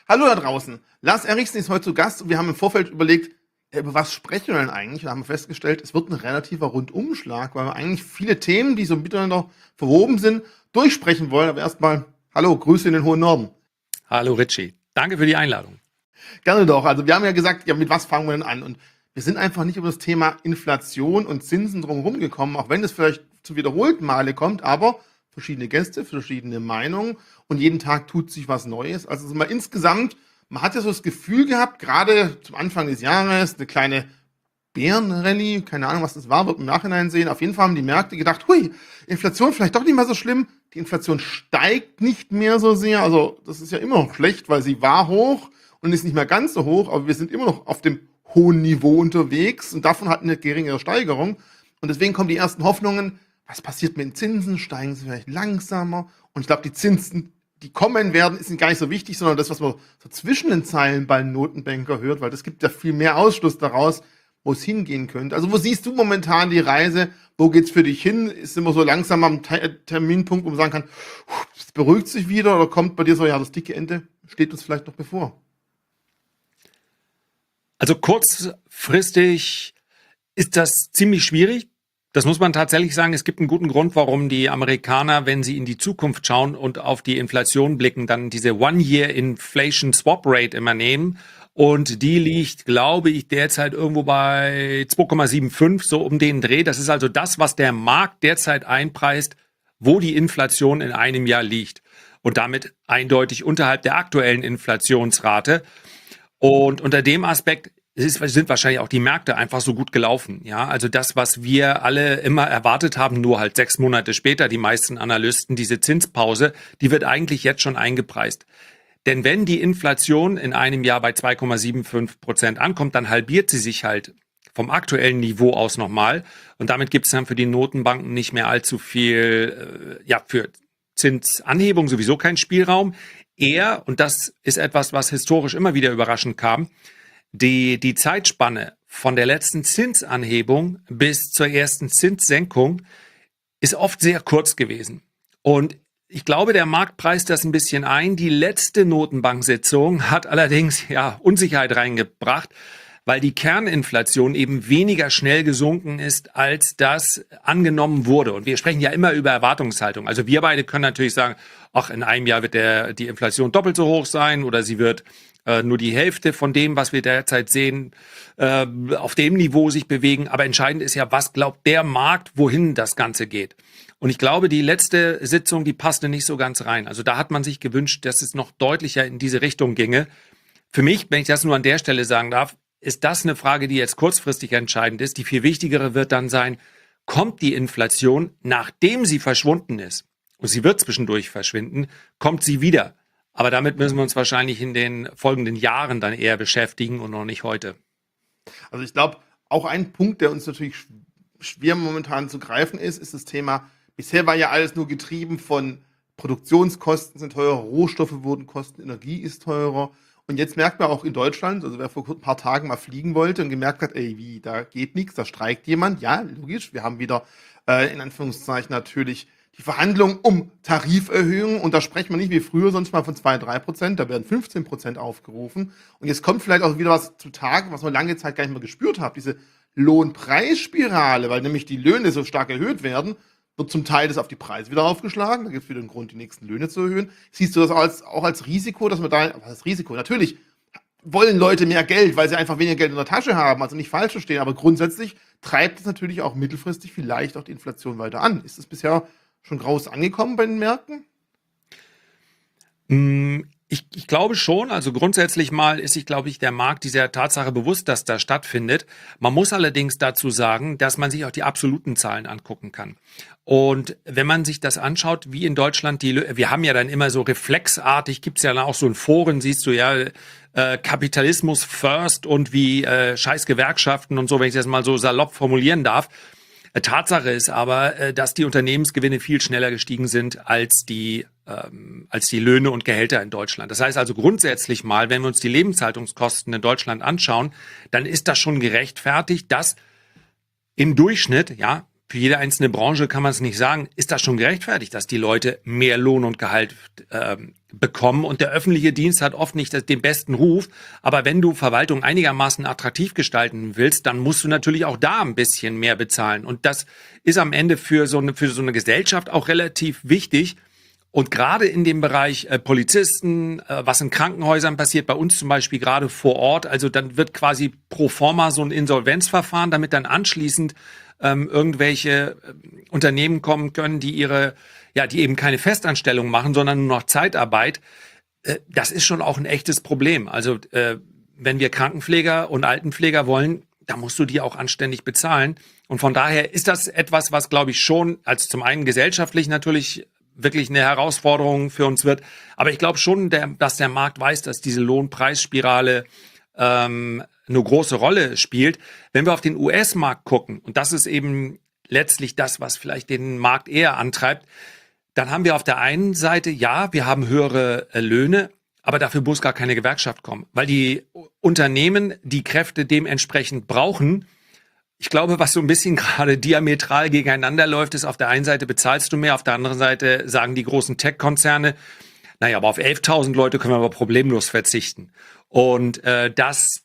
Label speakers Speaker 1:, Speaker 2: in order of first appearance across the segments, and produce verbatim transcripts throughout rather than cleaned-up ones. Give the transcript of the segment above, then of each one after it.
Speaker 1: Hallo da draußen. Lars Eriksen ist heute zu Gast und wir haben im Vorfeld überlegt, ja, über was sprechen wir denn eigentlich? Wir haben festgestellt, es wird ein relativer Rundumschlag, weil wir eigentlich viele Themen, die so miteinander verwoben sind, durchsprechen wollen. Aber erstmal, hallo, Grüße in den hohen Norden.
Speaker 2: Hallo Richie, danke für die Einladung.
Speaker 1: Gerne doch. Also wir haben ja gesagt, ja, mit was fangen wir denn an? Und wir sind einfach nicht über das Thema Inflation und Zinsen drumherum gekommen, auch wenn es vielleicht zu wiederholten Male kommt, aber verschiedene Gäste, verschiedene Meinungen und jeden Tag tut sich was Neues. Also mal insgesamt, man hat ja so das Gefühl gehabt, gerade zum Anfang des Jahres, eine kleine Bärenrallye, keine Ahnung, was das war, wird im Nachhinein sehen. Auf jeden Fall haben die Märkte gedacht, hui, Inflation vielleicht doch nicht mehr so schlimm. Die Inflation steigt nicht mehr so sehr. Also das ist ja immer noch schlecht, weil sie war hoch und ist nicht mehr ganz so hoch, aber wir sind immer noch auf dem hohen Niveau unterwegs und davon hatten wir eine geringere Steigerung. Und deswegen kommen die ersten Hoffnungen, was passiert mit den Zinsen? Steigen sie vielleicht langsamer? Und ich glaube, die Zinsen, die kommen werden, sind gar nicht so wichtig, sondern das, was man so zwischen den Zeilen bei Notenbanker hört, weil das gibt ja viel mehr Ausschluss daraus, wo es hingehen könnte. Also wo siehst du momentan die Reise? Wo geht's für dich hin? Ist immer so langsam am Te- Terminpunkt, wo man sagen kann, es beruhigt sich wieder oder kommt bei dir so, ja, das dicke Ende steht uns vielleicht noch bevor?
Speaker 2: Also kurzfristig ist das ziemlich schwierig. Das muss man tatsächlich sagen. Es gibt einen guten Grund, warum die Amerikaner, wenn sie in die Zukunft schauen und auf die Inflation blicken, dann diese One-Year-Inflation-Swap-Rate immer nehmen. Und die liegt, glaube ich, derzeit irgendwo bei zwei Komma fünfundsiebzig, so um den Dreh. Das ist also das, was der Markt derzeit einpreist, wo die Inflation in einem Jahr liegt. Und damit eindeutig unterhalb der aktuellen Inflationsrate. Und unter dem Aspekt ist, sind wahrscheinlich auch die Märkte einfach so gut gelaufen. Ja, also das, was wir alle immer erwartet haben, nur halt sechs Monate später, die meisten Analysten, diese Zinspause, die wird eigentlich jetzt schon eingepreist. Denn wenn die Inflation in einem Jahr bei zwei Komma fünfundsiebzig Prozent ankommt, dann halbiert sie sich halt vom aktuellen Niveau aus nochmal. Und damit gibt es dann für die Notenbanken nicht mehr allzu viel, äh, ja, für Zinsanhebung sowieso keinen Spielraum. Eher, und das ist etwas, was historisch immer wieder überraschend kam, die, die Zeitspanne von der letzten Zinsanhebung bis zur ersten Zinssenkung ist oft sehr kurz gewesen. Und ich glaube, der Markt preist das ein bisschen ein. Die letzte Notenbank-Sitzung hat allerdings ja Unsicherheit reingebracht, weil die Kerninflation eben weniger schnell gesunken ist, als das angenommen wurde. Und wir sprechen ja immer über Erwartungshaltung. Also wir beide können natürlich sagen, ach, in einem Jahr wird der, die Inflation doppelt so hoch sein oder sie wird äh, nur die Hälfte von dem, was wir derzeit sehen, äh, auf dem Niveau sich bewegen. Aber entscheidend ist ja, was glaubt der Markt, wohin das Ganze geht. Und ich glaube, die letzte Sitzung, die passte nicht so ganz rein. Also da hat man sich gewünscht, dass es noch deutlicher in diese Richtung ginge. Für mich, wenn ich das nur an der Stelle sagen darf, ist das eine Frage, die jetzt kurzfristig entscheidend ist. Die viel wichtigere wird dann sein, kommt die Inflation, nachdem sie verschwunden ist, und sie wird zwischendurch verschwinden, kommt sie wieder. Aber damit müssen wir uns wahrscheinlich in den folgenden Jahren dann eher beschäftigen und noch nicht heute.
Speaker 1: Also ich glaube, auch ein Punkt, der uns natürlich schwer momentan zu greifen ist, ist das Thema, bisher war ja alles nur getrieben von Produktionskosten sind teurer, Rohstoffe wurden kosten, Energie ist teurer. Und jetzt merkt man auch in Deutschland, also wer vor ein paar Tagen mal fliegen wollte und gemerkt hat, ey, wie, da geht nichts, da streikt jemand. Ja, logisch, wir haben wieder äh, in Anführungszeichen natürlich die Verhandlungen um Tariferhöhungen und da sprechen wir nicht wie früher sonst mal von zwei, drei Prozent, da werden fünfzehn Prozent aufgerufen. Und jetzt kommt vielleicht auch wieder was zutage, was man lange Zeit gar nicht mehr gespürt hat, diese Lohnpreisspirale, weil nämlich die Löhne so stark erhöht werden, wird zum Teil das auf die Preise wieder aufgeschlagen, da gibt es wieder einen Grund, die nächsten Löhne zu erhöhen. Siehst du das auch als, auch als Risiko, dass man da, was heißt Risiko? Natürlich wollen Leute mehr Geld, weil sie einfach weniger Geld in der Tasche haben, also nicht falsch verstehen, aber grundsätzlich treibt es natürlich auch mittelfristig vielleicht auch die Inflation weiter an. Ist das bisher schon groß angekommen bei den Märkten?
Speaker 2: Ich, ich glaube schon, also grundsätzlich mal ist sich, glaube ich, der Markt dieser Tatsache bewusst, dass das stattfindet. Man muss allerdings dazu sagen, dass man sich auch die absoluten Zahlen angucken kann. Und wenn man sich das anschaut, wie in Deutschland die, wir haben ja dann immer so reflexartig, gibt's ja dann auch so in Foren, siehst du ja, äh, Kapitalismus first und wie äh, scheiß Gewerkschaften und so, wenn ich das mal so salopp formulieren darf. Tatsache ist aber, dass die Unternehmensgewinne viel schneller gestiegen sind als die, ähm, als die Löhne und Gehälter in Deutschland. Das heißt also grundsätzlich mal, wenn wir uns die Lebenshaltungskosten in Deutschland anschauen, dann ist das schon gerechtfertigt, dass im Durchschnitt, ja, für jede einzelne Branche kann man es nicht sagen, ist das schon gerechtfertigt, dass die Leute mehr Lohn und Gehalt äh, bekommen. Und der öffentliche Dienst hat oft nicht das, den besten Ruf. Aber wenn du Verwaltung einigermaßen attraktiv gestalten willst, dann musst du natürlich auch da ein bisschen mehr bezahlen. Und das ist am Ende für so eine, für so eine Gesellschaft auch relativ wichtig. Und gerade in dem Bereich äh, Polizisten, äh, was in Krankenhäusern passiert, bei uns zum Beispiel gerade vor Ort, also dann wird quasi pro forma so ein Insolvenzverfahren, damit dann anschließend ähm, irgendwelche äh, Unternehmen kommen können, die ihre, ja, die eben keine Festanstellung machen, sondern nur noch Zeitarbeit. Äh, das ist schon auch ein echtes Problem. Also äh, wenn wir Krankenpfleger und Altenpfleger wollen, da musst du die auch anständig bezahlen. Und von daher ist das etwas, was, glaube ich, schon, als zum einen gesellschaftlich natürlich wirklich eine Herausforderung für uns wird. Aber ich glaube schon, der, dass der Markt weiß, dass diese Lohnpreisspirale ähm, eine große Rolle spielt. Wenn wir auf den U S-Markt gucken, und das ist eben letztlich das, was vielleicht den Markt eher antreibt, dann haben wir auf der einen Seite, ja, wir haben höhere äh, Löhne, aber dafür muss gar keine Gewerkschaft kommen, weil die Unternehmen die Kräfte dementsprechend brauchen. Ich glaube, was so ein bisschen gerade diametral gegeneinander läuft, ist, auf der einen Seite bezahlst du mehr, auf der anderen Seite sagen die großen Tech-Konzerne, naja, aber auf elftausend Leute können wir aber problemlos verzichten. Und äh, das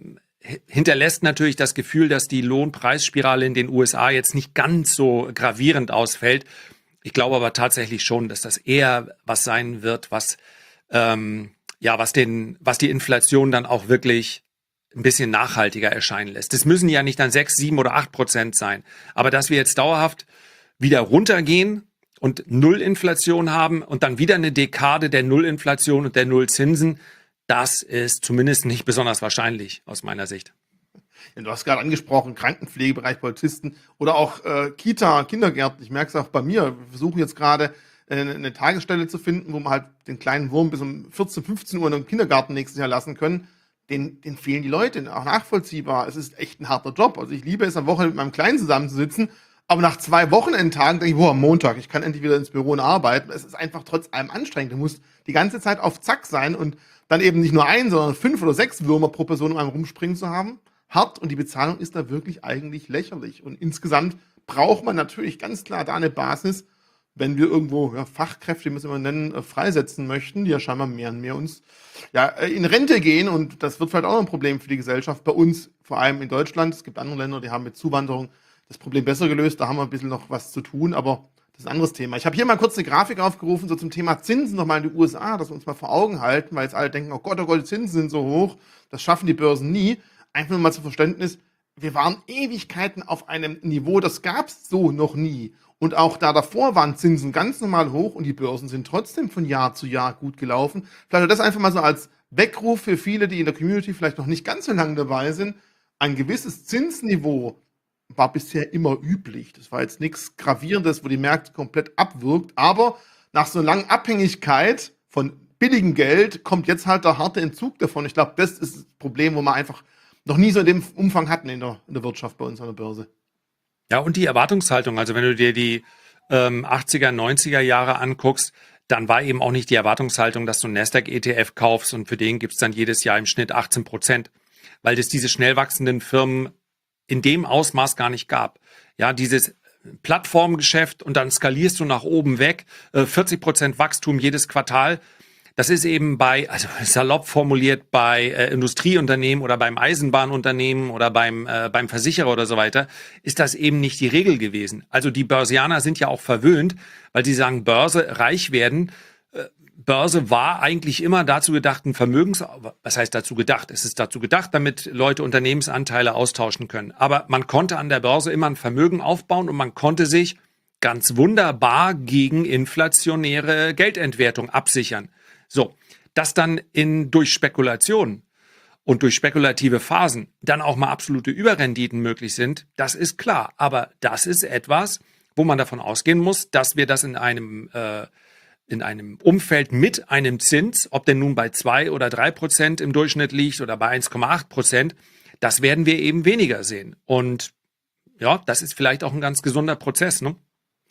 Speaker 2: hinterlässt natürlich das Gefühl, dass die Lohnpreisspirale in den U S A jetzt nicht ganz so gravierend ausfällt. Ich glaube aber tatsächlich schon, dass das eher was sein wird, was ähm, ja, was den, was die Inflation dann auch wirklich ein bisschen nachhaltiger erscheinen lässt. Das müssen ja nicht dann sechs, sieben oder acht Prozent sein. Aber dass wir jetzt dauerhaft wieder runtergehen und Nullinflation haben und dann wieder eine Dekade der Nullinflation und der Nullzinsen, das ist zumindest nicht besonders wahrscheinlich aus meiner Sicht.
Speaker 1: Ja, du hast gerade angesprochen, Krankenpflegebereich, Polizisten oder auch äh, Kita, Kindergärten. Ich merke es auch bei mir. Wir versuchen jetzt gerade äh, eine Tagesstelle zu finden, wo wir halt den kleinen Wurm bis um vierzehn, fünfzehn Uhr in den Kindergarten nächstes Jahr lassen können. Den, den fehlen die Leute, auch nachvollziehbar. Es ist echt ein harter Job. Also ich liebe es, am Wochenende mit meinem Kleinen zusammenzusitzen, aber nach zwei Wochenendtagen denke ich, boah, am Montag, ich kann endlich wieder ins Büro und arbeiten. Es ist einfach trotz allem anstrengend. Du musst die ganze Zeit auf Zack sein und dann eben nicht nur ein, sondern fünf oder sechs Würmer pro Person um einen rumspringen zu haben. Hart, und die Bezahlung ist da wirklich eigentlich lächerlich. Und insgesamt braucht man natürlich ganz klar da eine Basis, wenn wir irgendwo ja, Fachkräfte, wie wir es immer nennen, äh, freisetzen möchten, die ja scheinbar mehr und mehr uns ja, äh, in Rente gehen. Und das wird vielleicht auch noch ein Problem für die Gesellschaft. Bei uns, vor allem in Deutschland, es gibt andere Länder, die haben mit Zuwanderung das Problem besser gelöst. Da haben wir ein bisschen noch was zu tun, aber das ist ein anderes Thema. Ich habe hier mal kurz eine Grafik aufgerufen, so zum Thema Zinsen nochmal in die U S A, dass wir uns mal vor Augen halten, weil jetzt alle denken, oh Gott, oh Gott, die Zinsen sind so hoch, das schaffen die Börsen nie. Einfach nur mal zum Verständnis, wir waren Ewigkeiten auf einem Niveau, das gab es so noch nie. Und auch da davor waren Zinsen ganz normal hoch und die Börsen sind trotzdem von Jahr zu Jahr gut gelaufen. Vielleicht das einfach mal so als Weckruf für viele, die in der Community vielleicht noch nicht ganz so lange dabei sind. Ein gewisses Zinsniveau war bisher immer üblich. Das war jetzt nichts Gravierendes, wo die Märkte komplett abwirkt. Aber nach so einer langen Abhängigkeit von billigem Geld kommt jetzt halt der harte Entzug davon. Ich glaube, das ist das Problem, wo wir einfach noch nie so in dem Umfang hatten in der, in der Wirtschaft bei uns an der Börse.
Speaker 2: Ja, und die Erwartungshaltung, also wenn du dir die ähm, achtziger, neunziger Jahre anguckst, dann war eben auch nicht die Erwartungshaltung, dass du einen Nasdaq-E T F kaufst und für den gibt's dann jedes Jahr im Schnitt achtzehn Prozent, weil das diese schnell wachsenden Firmen in dem Ausmaß gar nicht gab. Ja, dieses Plattformgeschäft und dann skalierst du nach oben weg, äh, vierzig Prozent Wachstum jedes Quartal. Das ist eben bei, also salopp formuliert, bei äh, Industrieunternehmen oder beim Eisenbahnunternehmen oder beim, äh, beim Versicherer oder so weiter, ist das eben nicht die Regel gewesen. Also die Börsianer sind ja auch verwöhnt, weil sie sagen, Börse, reich werden. Äh, Börse war eigentlich immer dazu gedacht, ein Vermögens... Was heißt dazu gedacht? Es ist dazu gedacht, damit Leute Unternehmensanteile austauschen können. Aber man konnte an der Börse immer ein Vermögen aufbauen und man konnte sich ganz wunderbar gegen inflationäre Geldentwertung absichern. So, dass dann in, durch Spekulation und durch spekulative Phasen dann auch mal absolute Überrenditen möglich sind, das ist klar. Aber das ist etwas, wo man davon ausgehen muss, dass wir das in einem, äh, in einem Umfeld mit einem Zins, ob der nun bei zwei oder drei Prozent im Durchschnitt liegt oder bei eins Komma acht Prozent, das werden wir eben weniger sehen. Und ja, das ist vielleicht auch ein ganz gesunder Prozess, ne?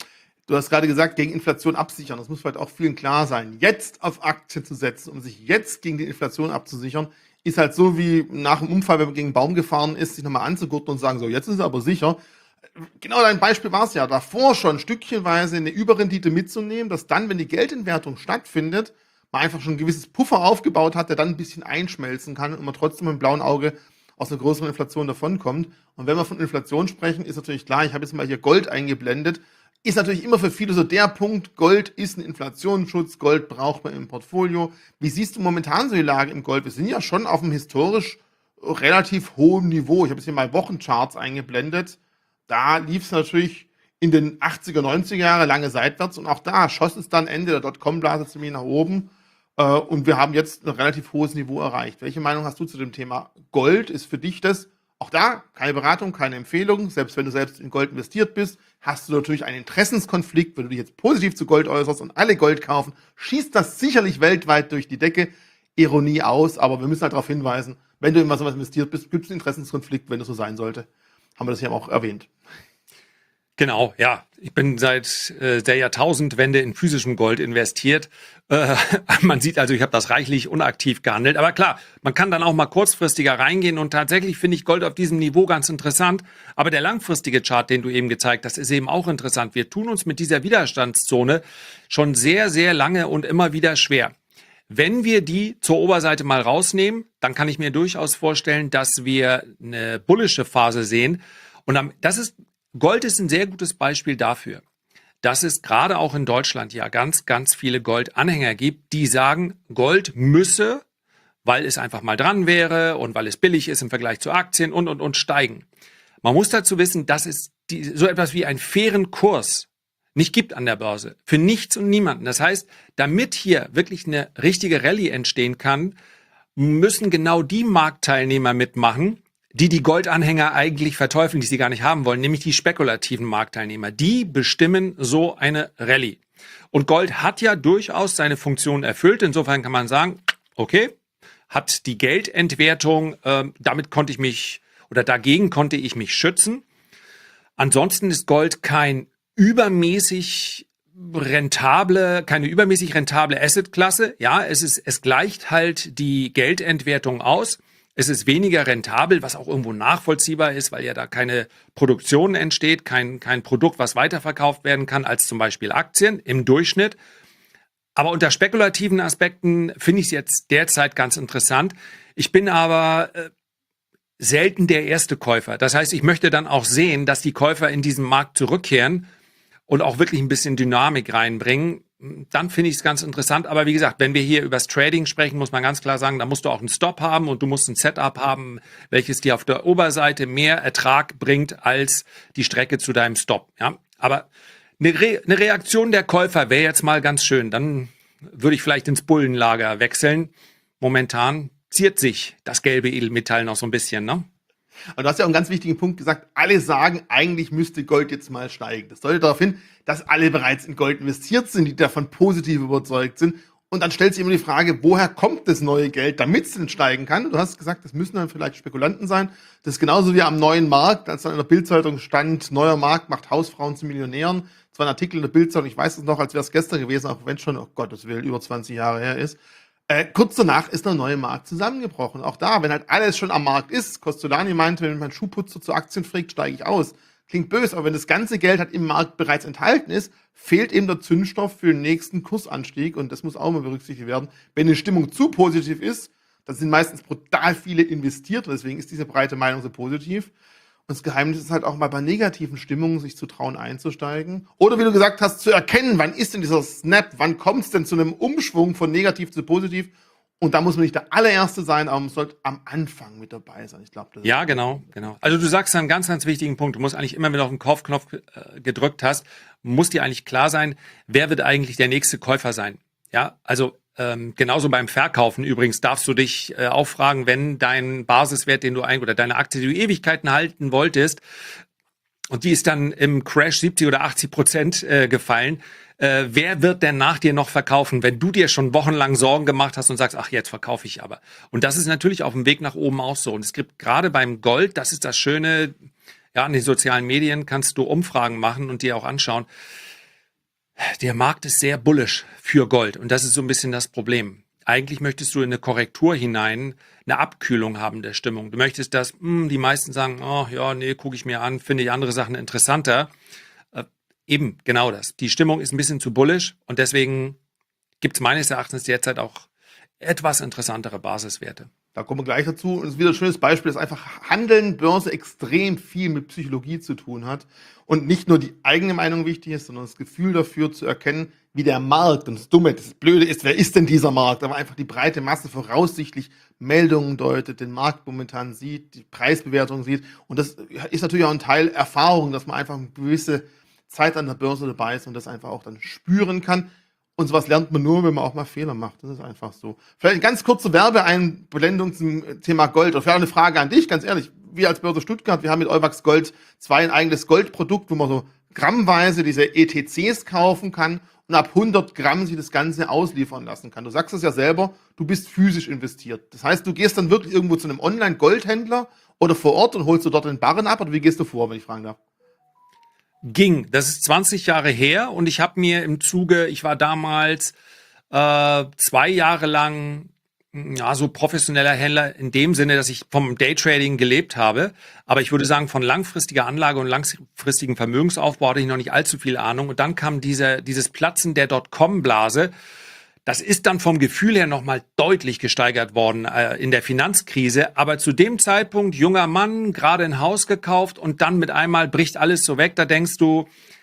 Speaker 1: Du hast gerade gesagt, gegen Inflation absichern. Das muss vielleicht auch vielen klar sein. Jetzt auf Aktien zu setzen, um sich jetzt gegen die Inflation abzusichern, ist halt so wie nach dem Unfall, wenn man gegen einen Baum gefahren ist, sich nochmal anzugurten und sagen, so, jetzt ist es aber sicher. Genau dein Beispiel war es ja, davor schon stückchenweise eine Überrendite mitzunehmen, dass dann, wenn die Geldentwertung stattfindet, man einfach schon ein gewisses Puffer aufgebaut hat, der dann ein bisschen einschmelzen kann und man trotzdem mit dem blauen Auge aus einer größeren Inflation davonkommt. Und wenn wir von Inflation sprechen, ist natürlich klar, ich habe jetzt mal hier Gold eingeblendet, ist natürlich immer für viele so der Punkt, Gold ist ein Inflationsschutz, Gold braucht man im Portfolio. Wie siehst du momentan so die Lage im Gold? Wir sind ja schon auf einem historisch relativ hohem Niveau. Ich habe jetzt hier mal Wochencharts eingeblendet. Da lief es natürlich in den achtziger, neunziger Jahre lange seitwärts und auch da schoss es dann Ende der Dotcom-Blase ziemlich nach oben. Äh, und wir haben jetzt ein relativ hohes Niveau erreicht. Welche Meinung hast du zu dem Thema Gold? Ist für dich das, auch da, keine Beratung, keine Empfehlung. Selbst wenn du selbst in Gold investiert bist, hast du natürlich einen Interessenskonflikt. Wenn du dich jetzt positiv zu Gold äußerst und alle Gold kaufen, schießt das sicherlich weltweit durch die Decke. Ironie aus, aber wir müssen halt darauf hinweisen, wenn du in was investiert bist, gibt es einen Interessenskonflikt, wenn das so sein sollte. Haben wir das ja auch erwähnt.
Speaker 2: Genau, ja. Ich bin seit äh, der Jahrtausendwende in physischem Gold investiert. Äh, man sieht also, ich habe das reichlich unaktiv gehandelt. Aber klar, man kann dann auch mal kurzfristiger reingehen und tatsächlich finde ich Gold auf diesem Niveau ganz interessant. Aber der langfristige Chart, den du eben gezeigt hast, ist eben auch interessant. Wir tun uns mit dieser Widerstandszone schon sehr, sehr lange und immer wieder schwer. Wenn wir die zur Oberseite mal rausnehmen, dann kann ich mir durchaus vorstellen, dass wir eine bullische Phase sehen. Und das ist, Gold ist ein sehr gutes Beispiel dafür, dass es gerade auch in Deutschland ja ganz, ganz viele Goldanhänger gibt, die sagen, Gold müsse, weil es einfach mal dran wäre und weil es billig ist im Vergleich zu Aktien und, und, und steigen. Man muss dazu wissen, dass es die, so etwas wie einen fairen Kurs nicht gibt an der Börse. Für nichts und niemanden. Das heißt, damit hier wirklich eine richtige Rallye entstehen kann, müssen genau die Marktteilnehmer mitmachen, die die Goldanhänger eigentlich verteufeln, die sie gar nicht haben wollen, nämlich die spekulativen Marktteilnehmer. Die bestimmen so eine Rallye. Und Gold hat ja durchaus seine Funktion erfüllt. Insofern kann man sagen, okay, hat die Geldentwertung, äh, damit konnte ich mich, oder dagegen konnte ich mich schützen. Ansonsten ist Gold kein übermäßig rentable, keine übermäßig rentable Assetklasse. Ja, es ist, es gleicht halt die Geldentwertung aus. Es ist weniger rentabel, was auch irgendwo nachvollziehbar ist, weil ja da keine Produktion entsteht, kein, kein Produkt, was weiterverkauft werden kann, als zum Beispiel Aktien im Durchschnitt. Aber unter spekulativen Aspekten finde ich es jetzt derzeit ganz interessant. Ich bin aber äh, selten der erste Käufer. Das heißt, ich möchte dann auch sehen, dass die Käufer in diesen Markt zurückkehren und auch wirklich ein bisschen Dynamik reinbringen. Dann finde ich es ganz interessant. Aber wie gesagt, wenn wir hier über das Trading sprechen, muss man ganz klar sagen, da musst du auch einen Stop haben und du musst ein Setup haben, welches dir auf der Oberseite mehr Ertrag bringt als die Strecke zu deinem Stop. Ja, aber eine, Re- eine Reaktion der Käufer wäre jetzt mal ganz schön. Dann würde ich vielleicht ins Bullenlager wechseln. Momentan ziert sich das gelbe Edelmetall noch so ein bisschen, ne?
Speaker 1: Und du hast ja auch einen ganz wichtigen Punkt gesagt, alle sagen, eigentlich müsste Gold jetzt mal steigen. Das deutet darauf hin, dass alle bereits in Gold investiert sind, die davon positiv überzeugt sind. Und dann stellt sich immer die Frage, woher kommt das neue Geld, damit es denn steigen kann? Und du hast gesagt, das müssen dann vielleicht Spekulanten sein. Das ist genauso wie am neuen Markt, als dann in der Bildzeitung stand, neuer Markt macht Hausfrauen zu Millionären. Das war ein Artikel in der Bildzeitung, ich weiß es noch, als wäre es gestern gewesen, auch wenn es schon, oh Gott, das will über zwanzig Jahre her ist. Äh, kurz danach ist der neue Markt zusammengebrochen. Auch da, wenn halt alles schon am Markt ist, Costolani meinte, wenn mein Schuhputzer zu Aktien fragt, steige ich aus. Klingt böse, aber wenn das ganze Geld halt im Markt bereits enthalten ist, fehlt eben der Zündstoff für den nächsten Kursanstieg und das muss auch mal berücksichtigt werden. Wenn die Stimmung zu positiv ist, dann sind meistens brutal viele investiert und deswegen ist diese breite Meinung so positiv. Und das Geheimnis ist halt auch mal bei negativen Stimmungen, sich zu trauen einzusteigen. Oder wie du gesagt hast, zu erkennen, wann ist denn dieser Snap, wann kommt es denn zu einem Umschwung von negativ zu positiv. Und da muss man nicht der allererste sein, aber man sollte am Anfang mit dabei sein. Ich glaube, das
Speaker 2: Ja, genau, genau. Also du sagst einen ganz, ganz wichtigen Punkt. Du musst eigentlich immer, wenn du auf den Kaufknopf äh, gedrückt hast, muss dir eigentlich klar sein, wer wird eigentlich der nächste Käufer sein. Ja, also ähm, genauso beim Verkaufen übrigens darfst du dich äh, auch fragen, wenn dein Basiswert, den du ein oder deine Aktie, die du Ewigkeiten halten wolltest, und die ist dann im Crash siebzig oder achtzig Prozent äh, gefallen. Äh, wer wird denn nach dir noch verkaufen, wenn du dir schon wochenlang Sorgen gemacht hast und sagst, ach, jetzt verkaufe ich aber. Und das ist natürlich auf dem Weg nach oben auch so. Und es gibt gerade beim Gold, das ist das Schöne, ja, in den sozialen Medien kannst du Umfragen machen und dir auch anschauen. Der Markt ist sehr bullish für Gold und das ist so ein bisschen das Problem. eigentlich möchtest du in eine Korrektur hinein eine Abkühlung haben der Stimmung. Du möchtest, dass mh, die meisten sagen, oh ja, nee, gucke ich mir an, finde ich andere Sachen interessanter. Äh, eben, genau das. Die Stimmung ist ein bisschen zu bullish und deswegen gibt es meines Erachtens derzeit auch etwas interessantere Basiswerte.
Speaker 1: Da kommen wir gleich dazu. Und es ist wieder ein schönes Beispiel, dass einfach Handeln, Börse extrem viel mit Psychologie zu tun hat. Und nicht nur die eigene Meinung wichtig ist, sondern das Gefühl dafür zu erkennen, wie der Markt, und das Dumme, das Blöde ist, wer ist denn dieser Markt? Aber einfach die breite Masse voraussichtlich Meldungen deutet, den Markt momentan sieht, die Preisbewertung sieht. Und das ist natürlich auch ein Teil Erfahrung, dass man einfach eine gewisse Zeit an der Börse dabei ist und das einfach auch dann spüren kann. Und sowas lernt man nur, wenn man auch mal Fehler macht. Das ist einfach so. Vielleicht eine ganz kurze Werbeeinblendung zum Thema Gold. Oder vielleicht eine Frage an dich, ganz ehrlich. Wir als Börse Stuttgart, wir haben mit Euwax Gold zwei ein eigenes Goldprodukt, wo man so grammweise diese E T Cs kaufen kann und ab hundert Gramm sich das Ganze ausliefern lassen kann. Du sagst es ja selber, du bist physisch investiert. Das heißt, du gehst dann wirklich irgendwo zu einem Online-Goldhändler oder vor Ort und holst du dort den Barren ab, oder wie gehst du vor, wenn ich fragen darf?
Speaker 2: Ging. Das ist zwanzig Jahre her und ich habe mir im Zuge, ich war damals äh, zwei Jahre lang ja so professioneller Händler in dem Sinne, dass ich vom Daytrading gelebt habe, aber ich würde sagen, von langfristiger Anlage und langfristigen Vermögensaufbau hatte ich noch nicht allzu viel Ahnung und dann kam diese, dieses Platzen der Dotcom-Blase. Das ist dann vom Gefühl her nochmal deutlich gesteigert worden äh, in der Finanzkrise. Aber zu dem Zeitpunkt, junger Mann, gerade ein Haus gekauft und dann mit einmal bricht alles so weg. Da denkst du,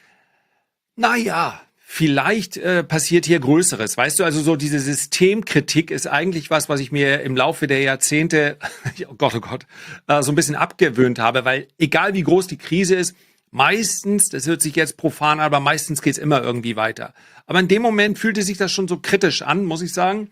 Speaker 2: na ja, vielleicht äh, passiert hier Größeres. Weißt du, also so diese Systemkritik ist eigentlich was, was ich mir im Laufe der Jahrzehnte, oh Gott, oh Gott, äh, so ein bisschen abgewöhnt habe. Weil egal wie groß die Krise ist, meistens, das hört sich jetzt profan an, aber meistens geht's immer irgendwie weiter. Aber in dem Moment fühlte sich das schon so kritisch an, muss ich sagen.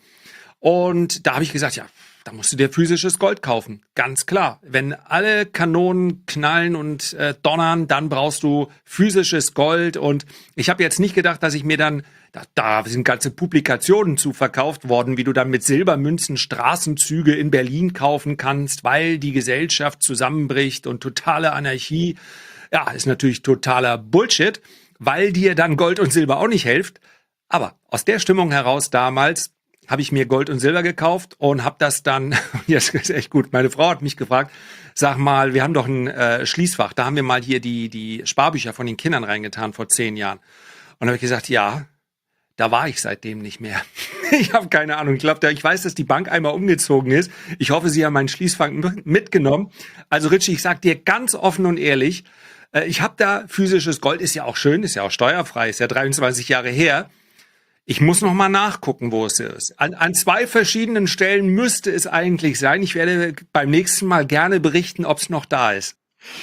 Speaker 2: Und da habe ich gesagt, ja, da musst du dir physisches Gold kaufen. Ganz klar. Wenn alle Kanonen knallen und äh, donnern, dann brauchst du physisches Gold. Und ich habe jetzt nicht gedacht, dass ich mir dann, da, da sind ganze Publikationen zu verkauft worden, wie du dann mit Silbermünzen Straßenzüge in Berlin kaufen kannst, weil die Gesellschaft zusammenbricht und totale Anarchie. Ja, ist natürlich totaler Bullshit, weil dir dann Gold und Silber auch nicht hilft. Aber aus der Stimmung heraus damals habe ich mir Gold und Silber gekauft und habe das dann, jetzt ist echt gut, meine Frau hat mich gefragt, sag mal, wir haben doch ein äh, Schließfach, da haben wir mal hier die, die Sparbücher von den Kindern reingetan vor zehn Jahren. Und da habe ich gesagt, ja, da war ich seitdem nicht mehr. Ich habe keine Ahnung. Ich glaube, ich weiß, dass die Bank einmal umgezogen ist. Ich hoffe, sie haben mein Schließfach mitgenommen. Also Richie, ich sag dir ganz offen und ehrlich, ich habe da physisches Gold, ist ja auch schön, ist ja auch steuerfrei, ist ja dreiundzwanzig Jahre her. Ich muss noch mal nachgucken, wo es ist. An, an zwei verschiedenen Stellen müsste es eigentlich sein. Ich werde beim nächsten Mal gerne berichten, ob es noch da ist.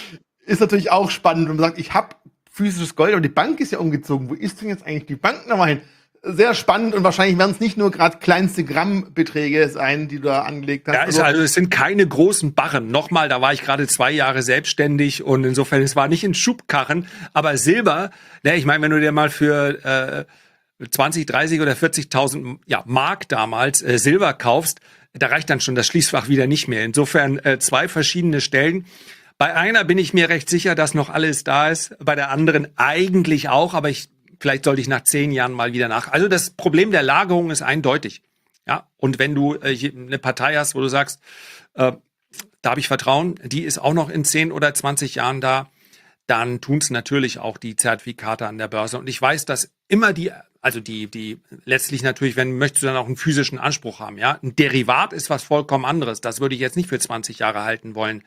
Speaker 1: Ist natürlich auch spannend, wenn man sagt, ich habe physisches Gold, aber die Bank ist ja umgezogen. Wo ist denn jetzt eigentlich die Bank nochmal hin? Sehr spannend und wahrscheinlich werden es nicht nur gerade kleinste Grammbeträge sein, die du da angelegt hast.
Speaker 2: Ja, also, also es sind keine großen Barren. Nochmal, da war ich gerade zwei Jahre selbstständig und insofern, es war nicht in Schubkarren, aber Silber, ne, ich meine, wenn du dir mal für äh, zwanzig, dreißig oder vierzigtausend ja, Mark damals äh, Silber kaufst, da reicht dann schon das Schließfach wieder nicht mehr. Insofern äh, zwei verschiedene Stellen. Bei einer bin ich mir recht sicher, dass noch alles da ist, bei der anderen eigentlich auch, aber ich vielleicht sollte ich nach zehn Jahren mal wieder nach. Also das Problem der Lagerung ist eindeutig. Ja, und wenn du äh, eine Partei hast, wo du sagst, äh, da habe ich Vertrauen, die ist auch noch in zehn oder zwanzig Jahren da, dann tun es natürlich auch die Zertifikate an der Börse. Und ich weiß, dass immer die, also die, die letztlich natürlich, wenn möchtest du dann auch einen physischen Anspruch haben. Ja, ein Derivat ist was vollkommen anderes. Das würde ich jetzt nicht für zwanzig Jahre halten wollen.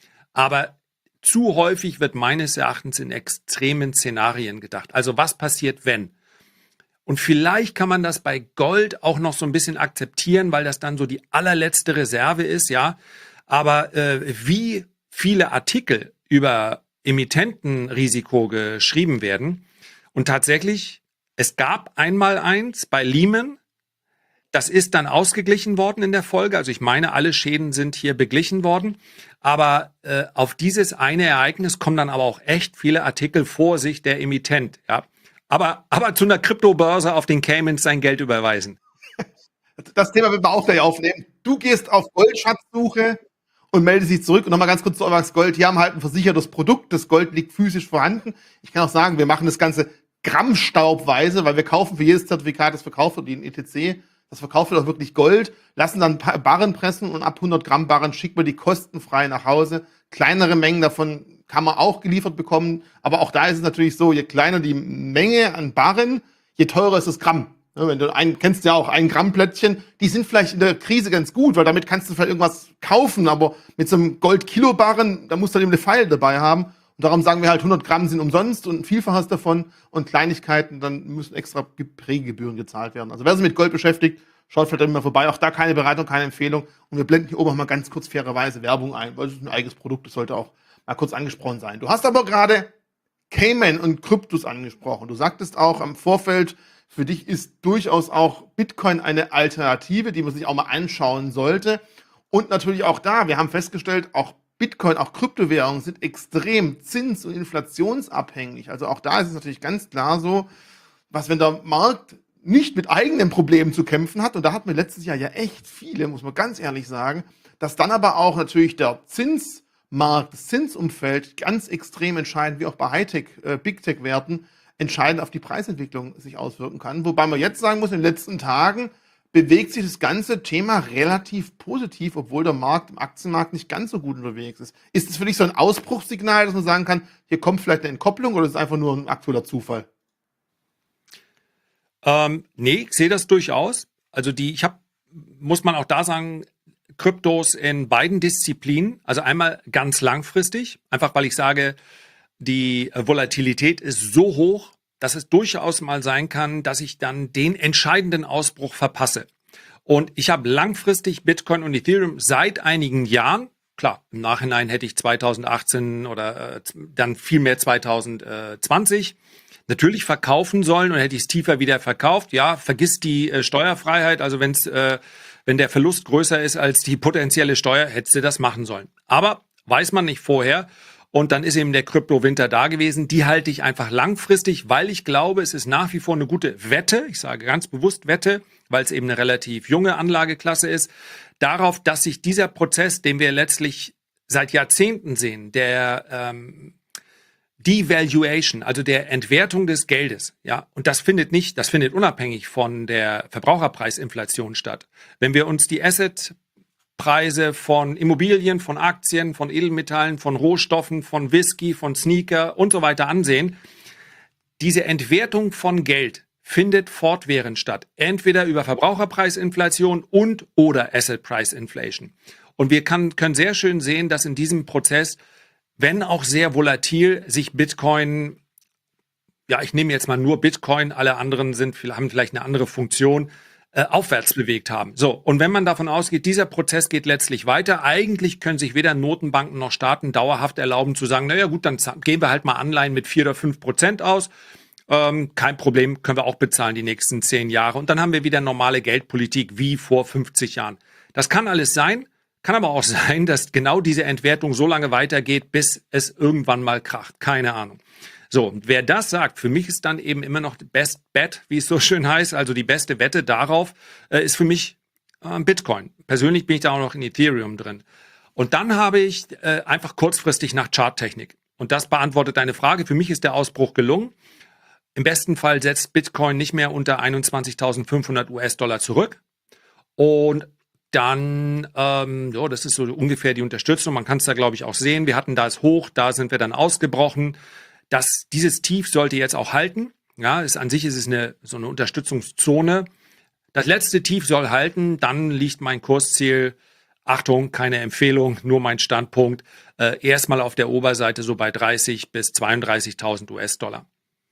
Speaker 2: Aber zu häufig wird meines Erachtens in extremen Szenarien gedacht. Also was passiert, wenn? Und vielleicht kann man das bei Gold auch noch so ein bisschen akzeptieren, weil das dann so die allerletzte Reserve ist, ja. Aber äh, wie viele Artikel über Emittentenrisiko geschrieben werden. Und tatsächlich, es gab einmal eins bei Lehman. Das ist dann ausgeglichen worden in der Folge. Also ich meine, alle Schäden sind hier beglichen worden. Aber äh, auf dieses eine Ereignis kommen dann aber auch echt viele Artikel vor sich der Emittent. Ja. Aber, aber zu einer Kryptobörse auf den Caymans sein Geld überweisen.
Speaker 1: Das Thema werden wir auch gleich aufnehmen. Du gehst auf Goldschatzsuche und meldest dich zurück. Und nochmal ganz kurz zu Euwax Gold. Die haben halt ein versichertes Produkt. Das Gold liegt physisch vorhanden. Ich kann auch sagen, wir machen das Ganze grammstaubweise, weil wir kaufen für jedes Zertifikat, das verkauft wird, die in E T C, das verkauft wird auch wirklich Gold, lassen dann Pa- Barren pressen und ab hundert Gramm Barren schickt man die kostenfrei nach Hause. Kleinere Mengen davon kann man auch geliefert bekommen, aber auch da ist es natürlich so, je kleiner die Menge an Barren, je teurer ist das Gramm. Ne, wenn du ein, kennst ja auch ein Gramm Plättchen, die sind vielleicht in der Krise ganz gut, weil damit kannst du vielleicht irgendwas kaufen, aber mit so einem Gold-Kilo-Barren, da musst du halt eben eine Pfeil dabei haben. Und darum sagen wir halt, hundert Gramm sind umsonst und ein Vielfaches davon und Kleinigkeiten, dann müssen extra Ge- Prägebühren gezahlt werden. Also wer sich mit Gold beschäftigt, schaut vielleicht mal vorbei. Auch da keine Beratung, keine Empfehlung. Und wir blenden hier oben auch mal ganz kurz fairerweise Werbung ein, weil es ist ein eigenes Produkt, das sollte auch mal kurz angesprochen sein. Du hast aber gerade Cayman und Kryptos angesprochen. Du sagtest auch am Vorfeld, für dich ist durchaus auch Bitcoin eine Alternative, die man sich auch mal anschauen sollte. Und natürlich auch da, wir haben festgestellt, auch Bitcoin, auch Kryptowährungen sind extrem zins- und inflationsabhängig. Also auch da ist es natürlich ganz klar so, was wenn der Markt nicht mit eigenen Problemen zu kämpfen hat, und da hatten wir letztes Jahr ja echt viele, muss man ganz ehrlich sagen, dass dann aber auch natürlich der Zinsmarkt, das Zinsumfeld ganz extrem entscheidend, wie auch bei Hightech, äh, Big Tech-Werten, entscheidend auf die Preisentwicklung sich auswirken kann. Wobei man jetzt sagen muss, in den letzten Tagen bewegt sich das ganze Thema relativ positiv, obwohl der Markt im Aktienmarkt nicht ganz so gut unterwegs ist. Ist es für dich so ein Ausbruchssignal, dass man sagen kann, hier kommt vielleicht eine Entkopplung oder ist es einfach nur ein aktueller Zufall?
Speaker 2: Ähm, nee, ich sehe das durchaus. Also die, ich habe, muss man auch da sagen, Kryptos in beiden Disziplinen. Also einmal ganz langfristig, einfach weil ich sage, die äh, Volatilität ist so hoch, dass es durchaus mal sein kann, dass ich dann den entscheidenden Ausbruch verpasse. Und ich habe langfristig Bitcoin und Ethereum seit einigen Jahren. Klar, im Nachhinein hätte ich zweitausendachtzehn oder äh, dann viel mehr zweitausendzwanzig natürlich verkaufen sollen und hätte ich es tiefer wieder verkauft. Ja, vergiss die äh, Steuerfreiheit. Also wenn's, äh, wenn der Verlust größer ist als die potenzielle Steuer, hättest du das machen sollen. Aber weiß man nicht vorher. Und dann ist eben der Kryptowinter da gewesen. Die halte ich einfach langfristig, weil ich glaube, es ist nach wie vor eine gute Wette. Ich sage ganz bewusst Wette, weil es eben eine relativ junge Anlageklasse ist. Darauf, dass sich dieser Prozess, den wir letztlich seit Jahrzehnten sehen, der ähm, Devaluation, also der Entwertung des Geldes, ja, und das findet nicht, das findet unabhängig von der Verbraucherpreisinflation statt. Wenn wir uns die Assetpreise von Immobilien, von Aktien, von Edelmetallen, von Rohstoffen, von Whisky, von Sneaker und so weiter ansehen, diese Entwertung von Geld findet fortwährend statt, entweder über Verbraucherpreisinflation und oder Asset Price Inflation. Und wir kann, können sehr schön sehen, dass in diesem Prozess, wenn auch sehr volatil, sich Bitcoin, ja, ich nehme jetzt mal nur Bitcoin, alle anderen sind, haben vielleicht eine andere Funktion, äh, aufwärts bewegt haben. So, und wenn man davon ausgeht, dieser Prozess geht letztlich weiter, eigentlich können sich weder Notenbanken noch Staaten dauerhaft erlauben zu sagen, naja gut, dann geben wir halt mal Anleihen mit vier oder fünf Prozent aus. Ähm, kein Problem, können wir auch bezahlen die nächsten zehn Jahre. Und dann haben wir wieder normale Geldpolitik wie vor fünfzig Jahren. Das kann alles sein. Kann aber auch sein, dass genau diese Entwertung so lange weitergeht, bis es irgendwann mal kracht. Keine Ahnung. So, und wer das sagt, für mich ist dann eben immer noch Best Bet, wie es so schön heißt, also die beste Wette darauf, äh, ist für mich äh, Bitcoin. Persönlich bin ich da auch noch in Ethereum drin. Und dann habe ich äh, einfach kurzfristig nach Charttechnik. Und das beantwortet deine Frage. Für mich ist der Ausbruch gelungen. Im besten Fall setzt Bitcoin nicht mehr unter einundzwanzigtausendfünfhundert US-Dollar zurück. Und dann, ähm, ja, das ist so ungefähr die Unterstützung. Man kann es da, glaube ich, auch sehen. Wir hatten das Hoch, da sind wir dann ausgebrochen. Das, dieses Tief sollte jetzt auch halten. Ja, ist, an sich ist es eine, so eine Unterstützungszone. Das letzte Tief soll halten. Dann liegt mein Kursziel, Achtung, keine Empfehlung, nur mein Standpunkt, äh, erstmal auf der Oberseite so bei dreißig bis zweiunddreißigtausend US-Dollar.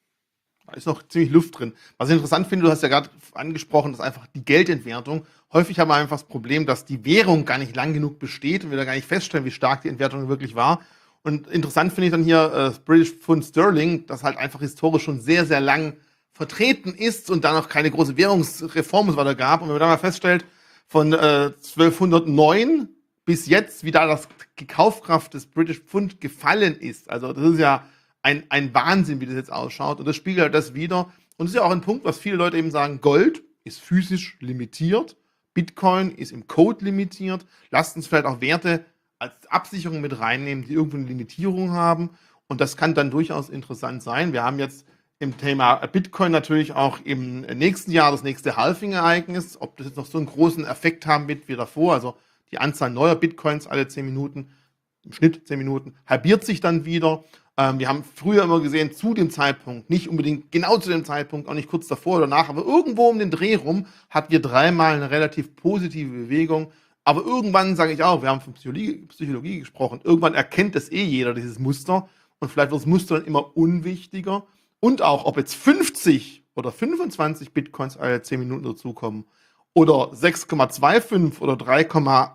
Speaker 1: Da ist noch ziemlich Luft drin. Was ich interessant finde, du hast ja gerade angesprochen, dass einfach die Geldentwertung. Häufig haben wir einfach das Problem, dass die Währung gar nicht lang genug besteht und wir da gar nicht feststellen, wie stark die Entwertung wirklich war. Und interessant finde ich dann hier äh, das British Pfund Sterling, das halt einfach historisch schon sehr, sehr lang vertreten ist und da noch keine große Währungsreform es weiter gab. Und wenn man dann mal feststellt, von äh, zwölfhundertneun bis jetzt, wie da das die Kaufkraft des British Pfund gefallen ist. Also das ist ja ein, ein Wahnsinn, wie das jetzt ausschaut. Und das spiegelt halt das wieder. Und das ist ja auch ein Punkt, was viele Leute eben sagen, Gold ist physisch limitiert, Bitcoin ist im Code limitiert. Lasst uns vielleicht auch Werte als Absicherung mit reinnehmen, die irgendwo eine Limitierung haben. Und das kann dann durchaus interessant sein. Wir haben jetzt im Thema Bitcoin natürlich auch im nächsten Jahr das nächste Halving-Ereignis. Ob das jetzt noch so einen großen Effekt haben wird wie davor, also die Anzahl neuer Bitcoins alle zehn Minuten, im Schnitt zehn Minuten, halbiert sich dann wieder. Ähm, wir haben früher immer gesehen, zu dem Zeitpunkt, nicht unbedingt genau zu dem Zeitpunkt, auch nicht kurz davor oder nach, aber irgendwo um den Dreh rum hatten wir dreimal eine relativ positive Bewegung. Aber irgendwann, sage ich auch, wir haben von Psychologie, Psychologie gesprochen, irgendwann erkennt das eh jeder, dieses Muster. Und vielleicht wird das Muster dann immer unwichtiger. Und auch, ob jetzt fünfzig oder fünfundzwanzig Bitcoins alle zehn Minuten dazukommen oder sechs Komma fünfundzwanzig oder drei Komma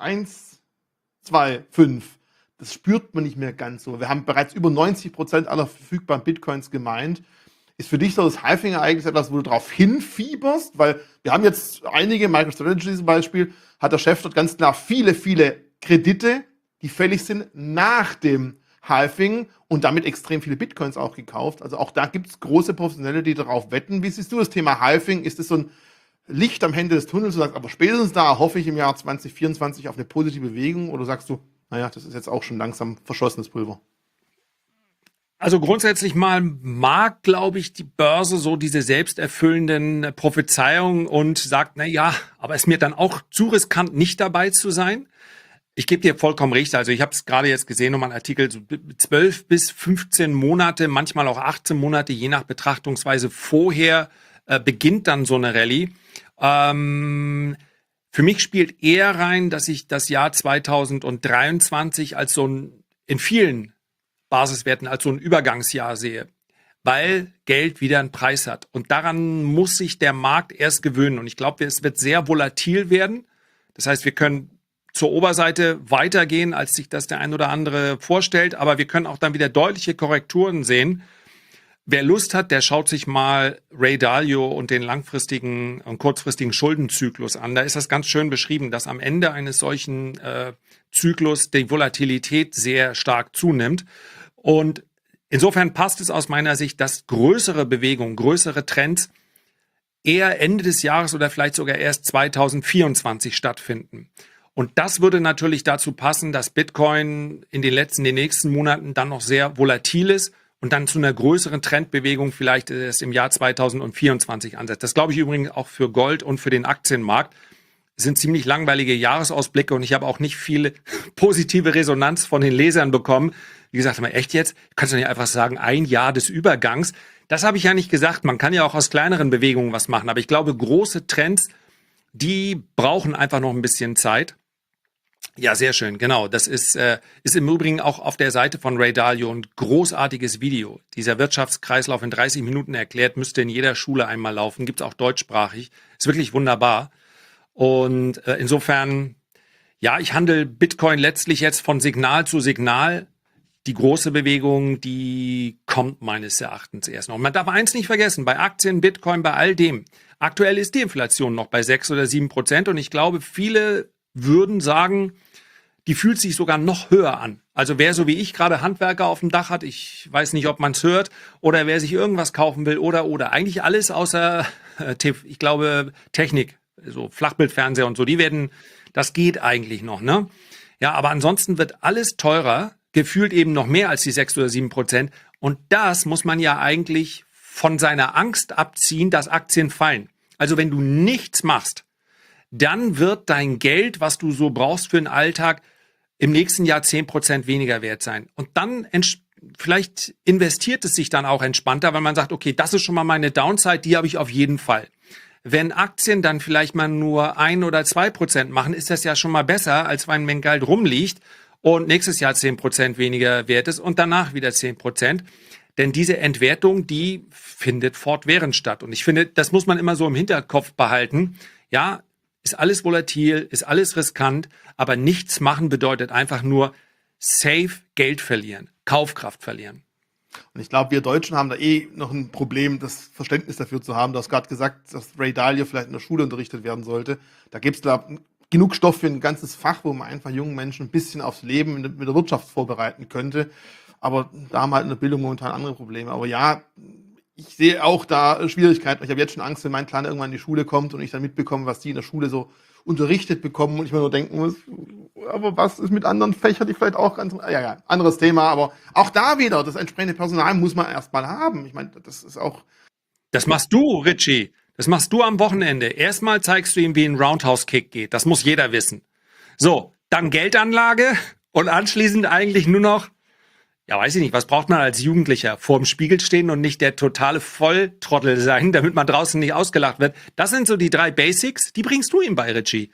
Speaker 1: hundertfünfundzwanzig, das spürt man nicht mehr ganz so. Wir haben bereits über neunzig Prozent aller verfügbaren Bitcoins gemeint. Ist für dich so das Halving-Ereignis etwas, wo du darauf hinfieberst? Weil wir haben jetzt einige, MicroStrategy zum Beispiel, hat der Chef dort ganz klar viele, viele Kredite, die fällig sind nach dem Halving und damit extrem viele Bitcoins auch gekauft. Also auch da gibt es große Professionelle, die darauf wetten. Wie siehst du das Thema Halving? Ist das so ein Licht am Ende des Tunnels? Du sagst, aber spätestens da hoffe ich im Jahr zwanzig vierundzwanzig auf eine positive Bewegung, oder sagst du, naja, das ist jetzt auch schon langsam verschossenes Pulver?
Speaker 2: Also grundsätzlich mal mag, glaube ich, die Börse so diese selbsterfüllenden Prophezeiungen und sagt, na ja, aber ist mir dann auch zu riskant, nicht dabei zu sein. Ich gebe dir vollkommen recht. Also ich habe es gerade jetzt gesehen, nochmal einen Artikel, so zwölf bis fünfzehn Monate, manchmal auch achtzehn Monate, je nach Betrachtungsweise vorher äh, beginnt dann so eine Rallye. Ähm, für mich spielt eher rein, dass ich das Jahr zweitausenddreiundzwanzig als so ein, in vielen Basiswerten als so ein Übergangsjahr sehe, weil Geld wieder einen Preis hat. Und daran muss sich der Markt erst gewöhnen. Und ich glaube, es wird sehr volatil werden. Das heißt, wir können zur Oberseite weitergehen, als sich das der ein oder andere vorstellt. Aber wir können auch dann wieder deutliche Korrekturen sehen. Wer Lust hat, der schaut sich mal Ray Dalio und den langfristigen und kurzfristigen Schuldenzyklus an. Da ist das ganz schön beschrieben, dass am Ende eines solchen äh, Zyklus die Volatilität sehr stark zunimmt. Und insofern passt es aus meiner Sicht, dass größere Bewegungen, größere Trends eher Ende des Jahres oder vielleicht sogar erst zweitausendvierundzwanzig stattfinden. Und das würde natürlich dazu passen, dass Bitcoin in den letzten, den nächsten Monaten dann noch sehr volatil ist und dann zu einer größeren Trendbewegung vielleicht erst im Jahr zweitausendvierundzwanzig ansetzt. Das glaube ich übrigens auch für Gold und für den Aktienmarkt. Es sind ziemlich langweilige Jahresausblicke und ich habe auch nicht viel positive Resonanz von den Lesern bekommen. Wie gesagt, mal echt jetzt? Kannst du nicht einfach sagen, ein Jahr des Übergangs? Das habe ich ja nicht gesagt. Man kann ja auch aus kleineren Bewegungen was machen. Aber ich glaube, große Trends, die brauchen einfach noch ein bisschen Zeit. Ja, sehr schön, genau. Das ist, äh, ist im Übrigen auch auf der Seite von Ray Dalio ein großartiges Video. Dieser Wirtschaftskreislauf in dreißig Minuten erklärt, müsste in jeder Schule einmal laufen. Gibt es auch deutschsprachig. Ist wirklich wunderbar. Und äh, insofern, ja, ich handle Bitcoin letztlich jetzt von Signal zu Signal. Die große Bewegung, die kommt meines Erachtens erst noch. Und man darf eins nicht vergessen, bei Aktien, Bitcoin, bei all dem. Aktuell ist die Inflation noch bei sechs oder sieben Prozent und ich glaube, viele würden sagen, die fühlt sich sogar noch höher an. Also wer so wie ich gerade Handwerker auf dem Dach hat, ich weiß nicht, ob man es hört, oder wer sich irgendwas kaufen will oder, oder. Eigentlich alles außer, äh, ich glaube, Technik. So Flachbildfernseher und so, die werden, das geht eigentlich noch, ne? Ja, aber ansonsten wird alles teurer, gefühlt eben noch mehr als die sechs oder sieben Prozent. Und das muss man ja eigentlich von seiner Angst abziehen, dass Aktien fallen. Also wenn du nichts machst, dann wird dein Geld, was du so brauchst für den Alltag, im nächsten Jahr zehn Prozent weniger wert sein. Und dann vielleicht investiert es sich dann auch entspannter, weil man sagt, okay, das ist schon mal meine Downside, die habe ich auf jeden Fall. Wenn Aktien dann vielleicht mal nur ein oder zwei Prozent machen, ist das ja schon mal besser, als wenn mein Geld rumliegt und nächstes Jahr zehn Prozent weniger wert ist und danach wieder zehn Prozent. Denn diese Entwertung, die findet fortwährend statt. Und ich finde, das muss man immer so im Hinterkopf behalten. Ja, ist alles volatil, ist alles riskant, aber nichts machen bedeutet einfach nur safe Geld verlieren, Kaufkraft verlieren.
Speaker 1: Und ich glaube, wir Deutschen haben da eh noch ein Problem, das Verständnis dafür zu haben. Du hast gerade gesagt, dass Ray Dalio vielleicht in der Schule unterrichtet werden sollte. Da gibt es, glaube ich, genug Stoff für ein ganzes Fach, wo man einfach jungen Menschen ein bisschen aufs Leben mit der Wirtschaft vorbereiten könnte. Aber da haben halt in der Bildung momentan andere Probleme. Aber ja, ich sehe auch da Schwierigkeiten. Ich habe jetzt schon Angst, wenn mein Kleiner irgendwann in die Schule kommt und ich dann mitbekomme, was die in der Schule so unterrichtet bekommen und ich mir nur denken muss, aber was ist mit anderen Fächern, die vielleicht auch ganz, ja, ja, anderes Thema, aber auch da wieder, das entsprechende Personal muss man erstmal haben. Ich meine, das ist auch.
Speaker 2: Das machst du, Richie. Das machst du am Wochenende. Erstmal zeigst du ihm, wie ein Roundhouse-Kick geht. Das muss jeder wissen. So, dann Geldanlage und anschließend eigentlich nur noch, ja, weiß ich nicht, was braucht man als Jugendlicher? Vorm Spiegel stehen und nicht der totale Volltrottel sein, damit man draußen nicht ausgelacht wird. Das sind so die drei Basics, die bringst du ihm bei, Richie.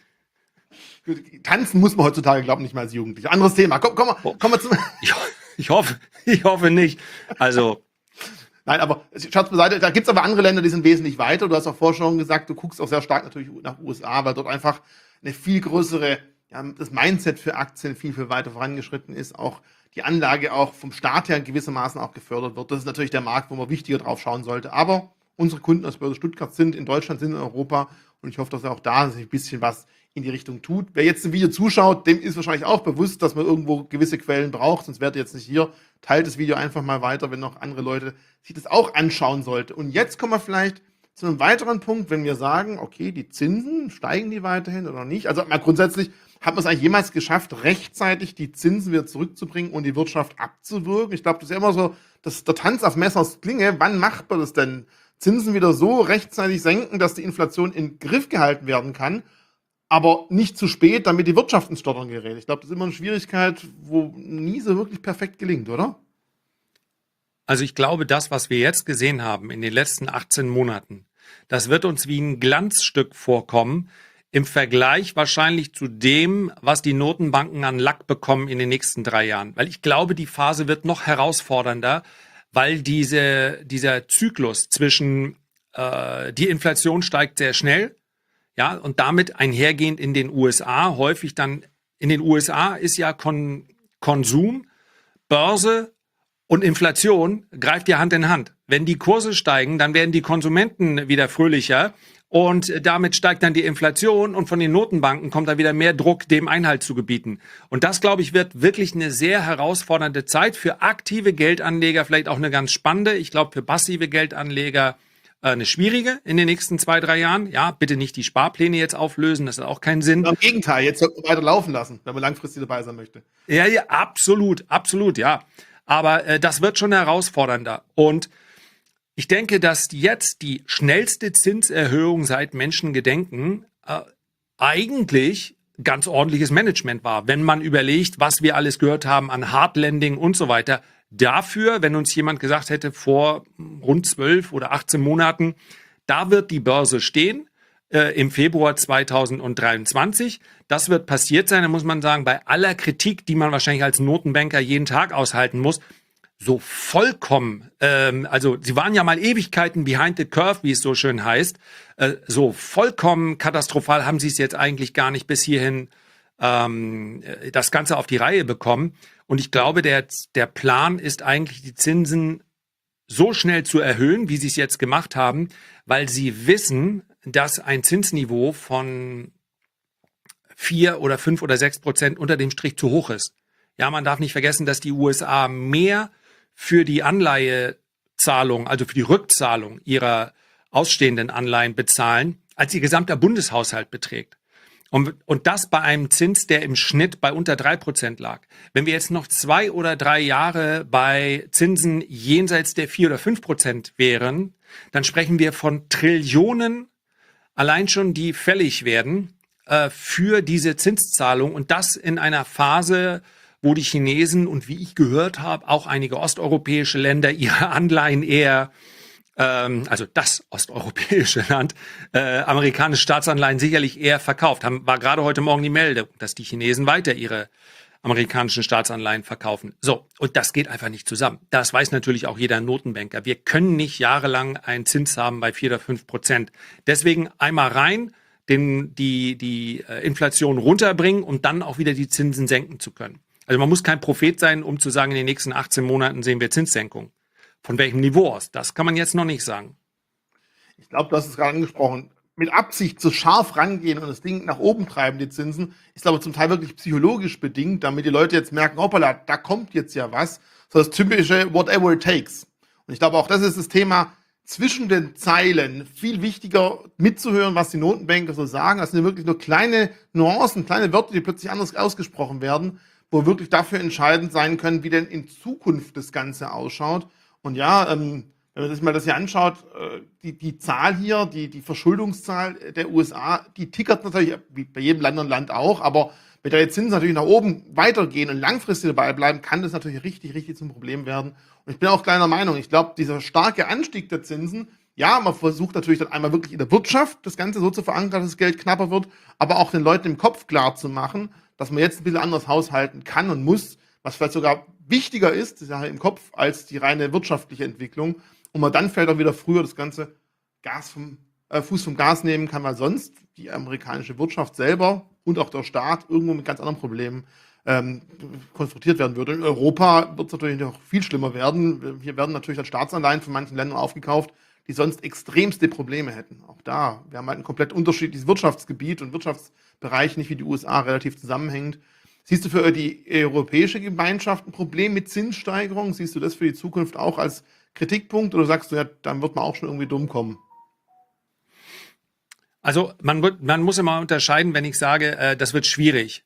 Speaker 1: Tanzen muss man heutzutage, glaube ich, nicht mehr als Jugendlicher. Anderes Thema. Komm, komm, komm, komm mal zum.
Speaker 2: Ich, ich hoffe, ich hoffe nicht. Also.
Speaker 1: Nein, aber Scherz beiseite, da gibt's aber andere Länder, die sind wesentlich weiter. Du hast auch vorher schon gesagt, du guckst auch sehr stark natürlich nach U S A, weil dort einfach eine viel größere, ja, das Mindset für Aktien viel, viel weiter vorangeschritten ist. Auch die Anlage auch vom Staat her gewissermaßen auch gefördert wird. Das ist natürlich der Markt, wo man wichtiger drauf schauen sollte. Aber unsere Kunden aus Börse Stuttgart sind in Deutschland, sind in Europa. Und ich hoffe, dass auch da sich ein bisschen was in die Richtung tut. Wer jetzt ein Video zuschaut, dem ist wahrscheinlich auch bewusst, dass man irgendwo gewisse Quellen braucht, sonst wärt ihr jetzt nicht hier. Teilt das Video einfach mal weiter, wenn noch andere Leute sich das auch anschauen sollten. Und jetzt kommen wir vielleicht zu einem weiteren Punkt, wenn wir sagen, okay, die Zinsen, steigen die weiterhin oder nicht? Also mal grundsätzlich, hat man es eigentlich jemals geschafft, rechtzeitig die Zinsen wieder zurückzubringen und die Wirtschaft abzuwürgen? Ich glaube, das ist ja immer so, dass der Tanz auf Messers Klinge. Wann macht man das denn? Zinsen wieder so rechtzeitig senken, dass die Inflation in den Griff gehalten werden kann, aber nicht zu spät, damit die Wirtschaft ins Stottern gerät. Ich glaube, das ist immer eine Schwierigkeit, wo nie so wirklich perfekt gelingt, oder?
Speaker 2: Also ich glaube, das, was wir jetzt gesehen haben in den letzten achtzehn Monaten, das wird uns wie ein Glanzstück vorkommen, im Vergleich wahrscheinlich zu dem, was die Notenbanken an Lack bekommen in den nächsten drei Jahren. Weil ich glaube, die Phase wird noch herausfordernder, weil diese, dieser Zyklus zwischen äh, die Inflation steigt sehr schnell, ja, und damit einhergehend in den U S A, häufig dann, in den U S A ist ja Kon- Konsum, Börse und Inflation greift ja Hand in Hand. Wenn die Kurse steigen, dann werden die Konsumenten wieder fröhlicher und damit steigt dann die Inflation und von den Notenbanken kommt da wieder mehr Druck, dem Einhalt zu gebieten. Und das, glaube ich, wird wirklich eine sehr herausfordernde Zeit für aktive Geldanleger, vielleicht auch eine ganz spannende. Ich glaube, für passive Geldanleger äh, eine schwierige in den nächsten zwei, drei Jahren. Ja, bitte nicht die Sparpläne jetzt auflösen, das hat auch keinen Sinn.
Speaker 1: Im Gegenteil, jetzt sollte man weiter laufen lassen, wenn man langfristig dabei sein möchte.
Speaker 2: Ja, ja, absolut, absolut, ja. Aber äh, das wird schon herausfordernder. Und ich denke, dass jetzt die schnellste Zinserhöhung seit Menschengedenken äh, eigentlich ganz ordentliches Management war. Wenn man überlegt, was wir alles gehört haben an Hardlanding und so weiter. Dafür, wenn uns jemand gesagt hätte vor rund zwölf oder achtzehn Monaten, da wird die Börse stehen äh, im Februar zweitausenddreiundzwanzig. Das wird passiert sein, da muss man sagen, bei aller Kritik, die man wahrscheinlich als Notenbanker jeden Tag aushalten muss, so vollkommen, ähm, also sie waren ja mal Ewigkeiten behind the curve, wie es so schön heißt, äh, so vollkommen katastrophal haben sie es jetzt eigentlich gar nicht bis hierhin ähm, das Ganze auf die Reihe bekommen. Und ich glaube, der, der Plan ist eigentlich, die Zinsen so schnell zu erhöhen, wie sie es jetzt gemacht haben, weil sie wissen, dass ein Zinsniveau von vier oder fünf oder sechs Prozent unter dem Strich zu hoch ist. Ja, man darf nicht vergessen, dass die U S A mehr für die Anleihezahlung, also für die Rückzahlung ihrer ausstehenden Anleihen bezahlen, als ihr gesamter Bundeshaushalt beträgt. Und, und das bei einem Zins, der im Schnitt bei unter drei Prozent lag. Wenn wir jetzt noch zwei oder drei Jahre bei Zinsen jenseits der vier oder fünf Prozent wären, dann sprechen wir von Trillionen allein schon, die fällig werden äh, für diese Zinszahlung. Und das in einer Phase, wo die Chinesen und wie ich gehört habe, auch einige osteuropäische Länder ihre Anleihen eher, ähm, also das osteuropäische Land, äh, amerikanische Staatsanleihen sicherlich eher verkauft. Haben, war gerade heute Morgen die Meldung, dass die Chinesen weiter ihre amerikanischen Staatsanleihen verkaufen. So, und das geht einfach nicht zusammen. Das weiß natürlich auch jeder Notenbanker. Wir können nicht jahrelang einen Zins haben bei vier oder fünf Prozent. Deswegen einmal rein, den, die, die äh, Inflation runterbringen und dann auch wieder die Zinsen senken zu können. Also man muss kein Prophet sein, um zu sagen, in den nächsten achtzehn Monaten sehen wir Zinssenkung. Von welchem Niveau aus? Das kann man jetzt noch nicht sagen.
Speaker 1: Ich glaube, du hast es gerade angesprochen. Mit Absicht so scharf rangehen und das Ding nach oben treiben, die Zinsen, ist glaube ich zum Teil wirklich psychologisch bedingt, damit die Leute jetzt merken, hoppala, da kommt jetzt ja was. So das typische whatever it takes. Und ich glaube auch, das ist das Thema, zwischen den Zeilen viel wichtiger mitzuhören, was die Notenbanker so sagen. Das sind ja wirklich nur kleine Nuancen, kleine Wörter, die plötzlich anders ausgesprochen werden, wo wirklich dafür entscheidend sein können, wie denn in Zukunft das Ganze ausschaut. Und ja, ähm, wenn man sich mal das hier anschaut, äh, die, die Zahl hier, die, die Verschuldungszahl der U S A, die tickert natürlich, wie bei jedem anderen Land auch, aber wenn da jetzt Zinsen natürlich nach oben weitergehen und langfristig dabei bleiben, kann das natürlich richtig, richtig zum Problem werden. Und ich bin auch kleiner Meinung, ich glaube, dieser starke Anstieg der Zinsen, ja, man versucht natürlich dann einmal wirklich in der Wirtschaft das Ganze so zu verankern, dass das Geld knapper wird, aber auch den Leuten im Kopf klar zu machen, dass man jetzt ein bisschen anders haushalten kann und muss, was vielleicht sogar wichtiger ist, das ist ja im Kopf, als die reine wirtschaftliche Entwicklung. Und man dann vielleicht auch wieder früher das ganze Gas vom, äh, Fuß vom Gas nehmen kann, weil sonst die amerikanische Wirtschaft selber und auch der Staat irgendwo mit ganz anderen Problemen ähm, konfrontiert werden würde. In Europa wird es natürlich noch viel schlimmer werden. Hier werden natürlich dann Staatsanleihen von manchen Ländern aufgekauft, die sonst extremste Probleme hätten. Auch da, wir haben halt ein komplett unterschiedliches Wirtschaftsgebiet und Wirtschaftsbereich, nicht wie die U S A relativ zusammenhängend. Siehst du für die europäische Gemeinschaft ein Problem mit Zinssteigerung? Siehst du das für die Zukunft auch als Kritikpunkt oder sagst du, ja, dann wird man auch schon irgendwie dumm kommen?
Speaker 2: Also man, wird, man muss immer unterscheiden, wenn ich sage, äh, das wird schwierig.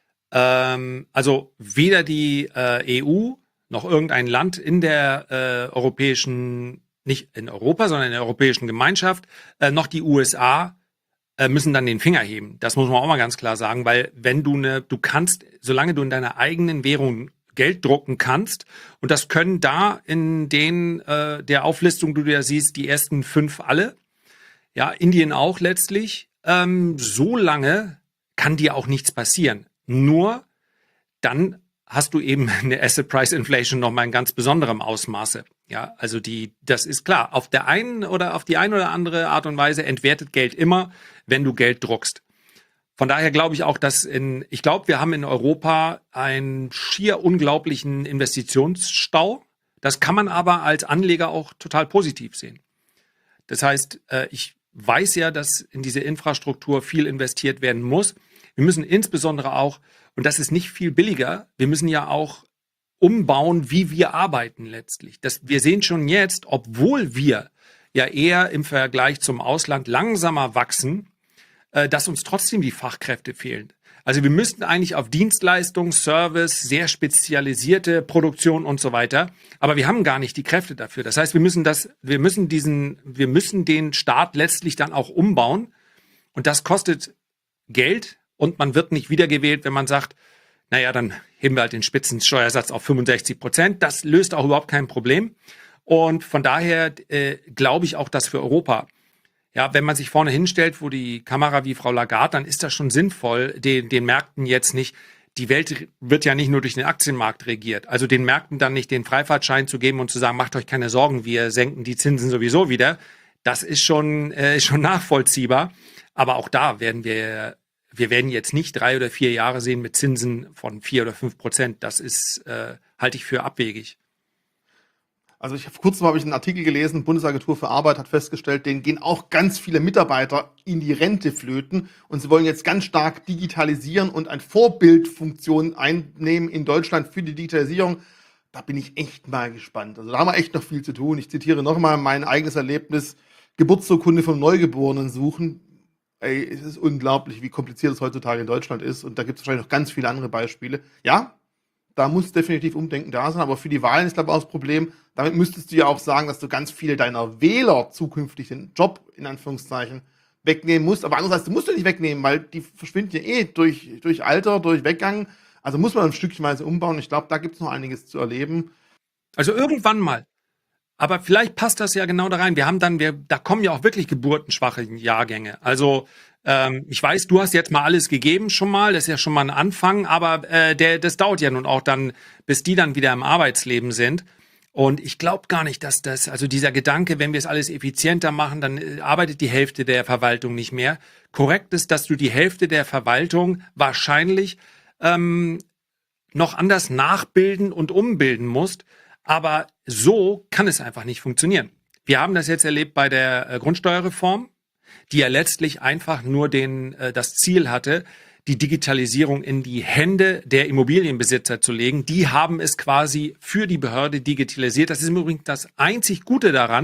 Speaker 2: Ähm, also weder die äh, E U noch irgendein Land in der äh, europäischen, nicht in Europa, sondern in der europäischen Gemeinschaft, äh, noch die U S A äh, müssen dann den Finger heben. Das muss man auch mal ganz klar sagen, weil wenn du eine, du kannst, solange du in deiner eigenen Währung Geld drucken kannst, und das können da in den äh, der Auflistung, die du ja siehst, die ersten fünf alle, ja, Indien auch letztlich, ähm, so lange kann dir auch nichts passieren. Nur dann hast du eben eine Asset Price Inflation noch mal in ganz besonderem Ausmaße. Ja, also die, das ist klar. Auf der einen oder auf die eine oder andere Art und Weise entwertet Geld immer, wenn du Geld druckst. Von daher glaube ich auch, dass in, ich glaube, wir haben in Europa einen schier unglaublichen Investitionsstau. Das kann man aber als Anleger auch total positiv sehen. Das heißt, ich weiß ja, dass in diese Infrastruktur viel investiert werden muss. Wir müssen insbesondere auch, und das ist nicht viel billiger, wir müssen ja auch umbauen, wie wir arbeiten letztlich. Das, wir sehen schon jetzt, obwohl wir ja eher im Vergleich zum Ausland langsamer wachsen, äh, dass uns trotzdem die Fachkräfte fehlen. Also wir müssten eigentlich auf Dienstleistung, Service, sehr spezialisierte Produktion und so weiter, aber wir haben gar nicht die Kräfte dafür. Das heißt, wir müssen das, wir müssen diesen, wir müssen den Staat letztlich dann auch umbauen, und das kostet Geld, und man wird nicht wiedergewählt, wenn man sagt, naja, dann heben wir halt den Spitzensteuersatz auf fünfundsechzig Prozent. Das löst auch überhaupt kein Problem. Und von daher äh, glaube ich auch, dass für Europa, ja, wenn man sich vorne hinstellt, wo die Kamera wie Frau Lagarde, dann ist das schon sinnvoll, den, den Märkten jetzt nicht, die Welt wird ja nicht nur durch den Aktienmarkt regiert, also den Märkten dann nicht den Freifahrtschein zu geben und zu sagen, macht euch keine Sorgen, wir senken die Zinsen sowieso wieder. Das ist schon, äh, schon nachvollziehbar. Aber auch da werden wir, wir werden jetzt nicht drei oder vier Jahre sehen mit Zinsen von vier oder fünf Prozent. Das ist, äh, halte ich für abwegig.
Speaker 1: Also ich habe vor kurzem habe ich einen Artikel gelesen, Bundesagentur für Arbeit hat festgestellt, denen gehen auch ganz viele Mitarbeiter in die Rente flöten, und sie wollen jetzt ganz stark digitalisieren und eine Vorbildfunktion einnehmen in Deutschland für die Digitalisierung. Da bin ich echt mal gespannt. Also da haben wir echt noch viel zu tun. Ich zitiere nochmal mein eigenes Erlebnis: Geburtsurkunde vom Neugeborenen suchen. Ey, es ist unglaublich, wie kompliziert es heutzutage in Deutschland ist, und da gibt es wahrscheinlich noch ganz viele andere Beispiele. Ja, da muss definitiv Umdenken da sein, aber für die Wahlen ist, glaube ich, auch das Problem, damit müsstest du ja auch sagen, dass du ganz viele deiner Wähler zukünftig den Job, in Anführungszeichen, wegnehmen musst. Aber andererseits, du musst du nicht wegnehmen, weil die verschwinden ja eh durch, durch Alter, durch Weggang. Also muss man ein Stückchenweise umbauen. Ich glaube, da gibt es noch einiges zu erleben.
Speaker 2: Also irgendwann mal. Aber vielleicht passt das ja genau da rein. Wir haben dann, wir, da kommen ja auch wirklich geburtenschwache Jahrgänge. Also ähm, ich weiß, du hast jetzt mal alles gegeben schon mal, das ist ja schon mal ein Anfang, aber äh, der, das dauert ja nun auch dann, bis die dann wieder im Arbeitsleben sind. Und ich glaube gar nicht, dass das, also dieser Gedanke, wenn wir es alles effizienter machen, dann äh, arbeitet die Hälfte der Verwaltung nicht mehr. Korrekt ist, dass du die Hälfte der Verwaltung wahrscheinlich ähm, noch anders nachbilden und umbilden musst. Aber so kann es einfach nicht funktionieren. Wir haben das jetzt erlebt bei der äh, Grundsteuerreform, die ja letztlich einfach nur den, äh, das Ziel hatte, die Digitalisierung in die Hände der Immobilienbesitzer zu legen. Die haben es quasi für die Behörde digitalisiert. Das ist im Übrigen das einzig Gute daran,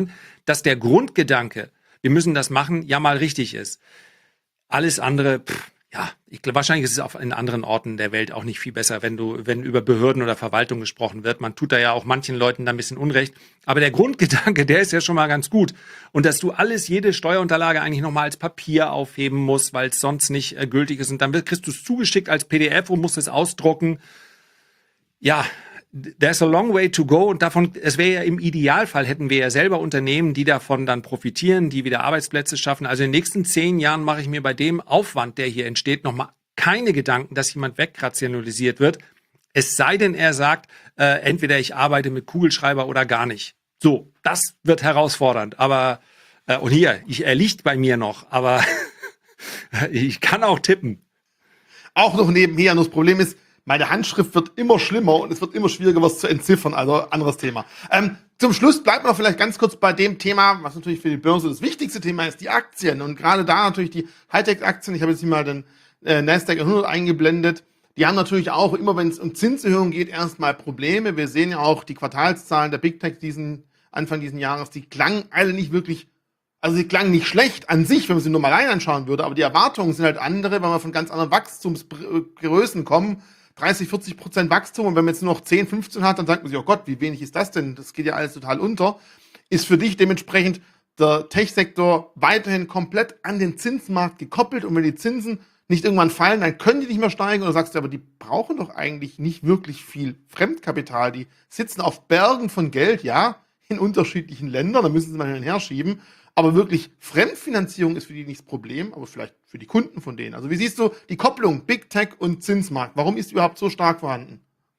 Speaker 2: dass der Grundgedanke, wir müssen das machen, ja mal richtig ist. Alles andere, pff, ja, ich glaube, wahrscheinlich ist es auch in anderen Orten der Welt auch nicht viel besser, wenn du, wenn über Behörden oder Verwaltung gesprochen wird. Man tut da ja auch manchen Leuten da ein bisschen Unrecht. Aber der Grundgedanke, der ist ja schon mal ganz gut. Und dass du alles, jede Steuerunterlage eigentlich nochmal als Papier aufheben musst, weil es sonst nicht äh, gültig ist. Und dann kriegst du es zugeschickt als P D F und musst es ausdrucken. Ja, there's a long way to go. Und davon, es wäre ja im Idealfall, hätten wir ja selber Unternehmen, die davon dann profitieren, die wieder Arbeitsplätze schaffen. Also in den nächsten zehn Jahren mache ich mir bei dem Aufwand, der hier entsteht, nochmal keine Gedanken, dass jemand wegrationalisiert wird. Es sei denn, er sagt, äh, entweder ich arbeite mit Kugelschreiber oder gar nicht. So, das wird herausfordernd. Aber, äh, und hier, ich, er liegt bei mir noch, aber ich kann auch tippen.
Speaker 1: Auch noch nebenher. Nur das Problem ist, meine Handschrift wird immer schlimmer und es wird immer schwieriger, was zu entziffern. Also anderes Thema. Ähm, zum Schluss bleibt noch vielleicht ganz kurz bei dem Thema, was natürlich für die Börse das wichtigste Thema ist, die Aktien. Und gerade da natürlich die Hightech-Aktien. Ich habe jetzt hier mal den äh, Nasdaq hundert eingeblendet. Die haben natürlich auch, immer wenn es um Zinserhöhungen geht, erstmal Probleme. Wir sehen ja auch die Quartalszahlen der Big Tech diesen Anfang dieses Jahres, die klangen alle nicht wirklich, also sie klangen nicht schlecht an sich, wenn man sie nur mal allein anschauen würde, aber die Erwartungen sind halt andere, weil wir von ganz anderen Wachstumsgrößen kommen. dreißig, vierzig Prozent Wachstum, und wenn man jetzt nur noch zehn, fünfzehn hat, dann sagt man sich, oh Gott, wie wenig ist das denn? Das geht ja alles total unter. Ist für dich dementsprechend der Tech-Sektor weiterhin komplett an den Zinsmarkt gekoppelt, und wenn die Zinsen nicht irgendwann fallen, dann können die nicht mehr steigen, oder sagst du, aber die brauchen doch eigentlich nicht wirklich viel Fremdkapital, die sitzen auf Bergen von Geld, ja, in unterschiedlichen Ländern, da müssen sie mal hin und her schieben, aber wirklich Fremdfinanzierung ist für die nicht das Problem, aber vielleicht für die Kunden von denen. Also wie siehst du die Kopplung Big Tech und Zinsmarkt? Warum ist die überhaupt so stark vorhanden?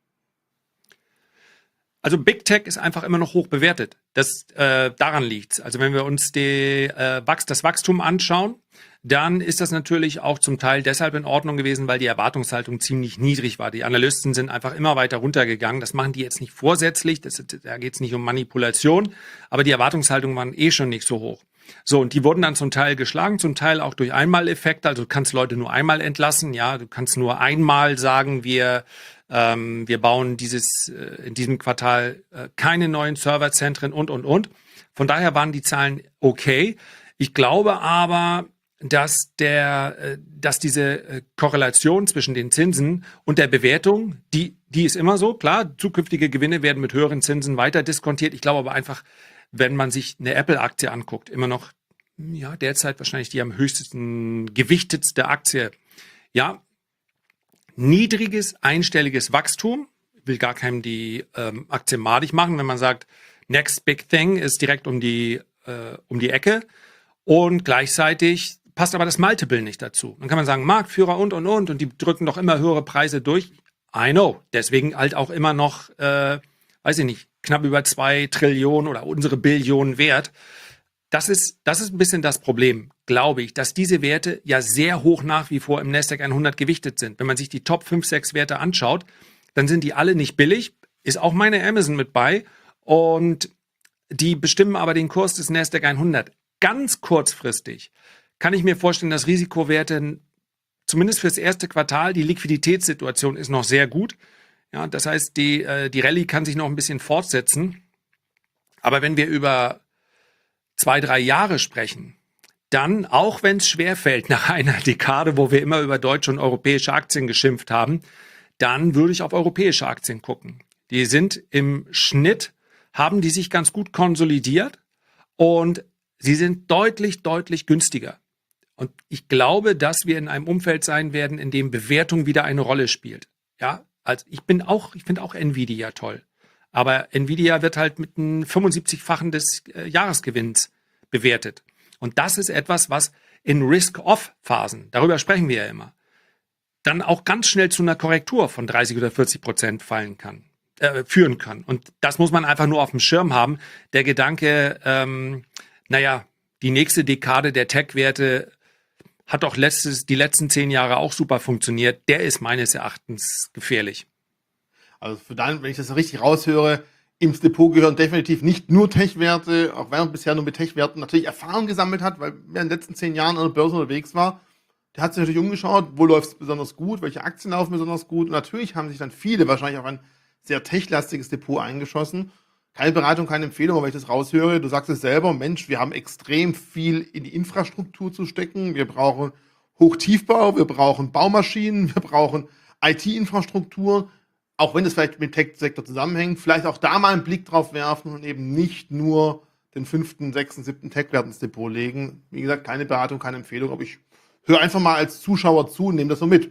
Speaker 2: Also Big Tech ist einfach immer noch hoch bewertet. Das, äh, daran liegt's. Also wenn wir uns die, äh, Wachs, das Wachstum anschauen, dann ist das natürlich auch zum Teil deshalb in Ordnung gewesen, weil die Erwartungshaltung ziemlich niedrig war. Die Analysten sind einfach immer weiter runtergegangen. Das machen die jetzt nicht vorsätzlich, das, da geht's nicht um Manipulation, aber die Erwartungshaltungen waren eh schon nicht so hoch. So, und die wurden dann zum Teil geschlagen, zum Teil auch durch Einmaleffekte. Also du kannst Leute nur einmal entlassen, ja, du kannst nur einmal sagen, wir ähm, wir bauen dieses äh, in diesem Quartal äh, keine neuen Serverzentren und und und. Von daher waren die Zahlen okay. Ich glaube aber, dass der, äh, dass diese äh, Korrelation zwischen den Zinsen und der Bewertung, die die ist immer so, klar, zukünftige Gewinne werden mit höheren Zinsen weiter diskontiert. Ich glaube aber einfach, wenn man sich eine Apple-Aktie anguckt, immer noch, ja, derzeit wahrscheinlich die am höchsten gewichtetste Aktie. Ja, niedriges, einstelliges Wachstum, will gar keinem die ähm, Aktie madig machen, wenn man sagt, next big thing ist direkt um die, äh, um die Ecke, und gleichzeitig passt aber das Multiple nicht dazu. Dann kann man sagen, Marktführer und, und, und, und die drücken doch immer höhere Preise durch. I know, deswegen halt auch immer noch, äh, weiß ich nicht, knapp über zwei Trillionen oder unsere Billionen wert. Das ist, das ist ein bisschen das Problem, glaube ich, dass diese Werte ja sehr hoch nach wie vor im Nasdaq hundert gewichtet sind. Wenn man sich die Top fünf, sechs Werte anschaut, dann sind die alle nicht billig. Ist auch meine Amazon mit bei. Und die bestimmen aber den Kurs des Nasdaq hundert. Ganz kurzfristig kann ich mir vorstellen, dass Risikowerte, zumindest fürs erste Quartal, die Liquiditätssituation ist noch sehr gut. Ja, das heißt, die, äh, die Rallye kann sich noch ein bisschen fortsetzen. Aber wenn wir über zwei, drei Jahre sprechen, dann, auch wenn es schwerfällt nach einer Dekade, wo wir immer über deutsche und europäische Aktien geschimpft haben, dann würde ich auf europäische Aktien gucken. Die sind im Schnitt, haben die sich ganz gut konsolidiert, und sie sind deutlich, deutlich günstiger. Und ich glaube, dass wir in einem Umfeld sein werden, in dem Bewertung wieder eine Rolle spielt. Ja, also ich bin auch, ich finde auch Nvidia toll. Aber Nvidia wird halt mit einem fünfundsiebzig-fachen des äh, Jahresgewinns bewertet. Und das ist etwas, was in Risk-Off-Phasen, darüber sprechen wir ja immer, dann auch ganz schnell zu einer Korrektur von dreißig oder vierzig Prozent fallen kann, äh, führen kann. Und das muss man einfach nur auf dem Schirm haben. Der Gedanke, ähm, naja, die nächste Dekade der Tech-Werte hat doch letztes, die letzten zehn Jahre auch super funktioniert, der ist meines Erachtens gefährlich.
Speaker 1: Also für dann, wenn ich das richtig raushöre, ins Depot gehören definitiv nicht nur Tech-Werte, auch wenn man bisher nur mit Tech-Werten natürlich Erfahrung gesammelt hat, weil wer in den letzten zehn Jahren an der Börse unterwegs war, der hat sich natürlich umgeschaut, wo läuft es besonders gut, welche Aktien laufen besonders gut. Und natürlich haben sich dann viele wahrscheinlich auf ein sehr techlastiges Depot eingeschossen. keine Beratung, keine Empfehlung, aber wenn ich das raushöre, du sagst es selber, Mensch, wir haben extrem viel in die Infrastruktur zu stecken. Wir brauchen Hochtiefbau, wir brauchen Baumaschinen, wir brauchen I T-Infrastruktur, auch wenn es vielleicht mit dem Tech-Sektor zusammenhängt, vielleicht auch da mal einen Blick drauf werfen und eben nicht nur den fünften, sechsten, siebten Tech-Wert ins Depot legen. Wie gesagt, keine Beratung, keine Empfehlung, aber ich höre einfach mal als Zuschauer zu und nehme das so mit.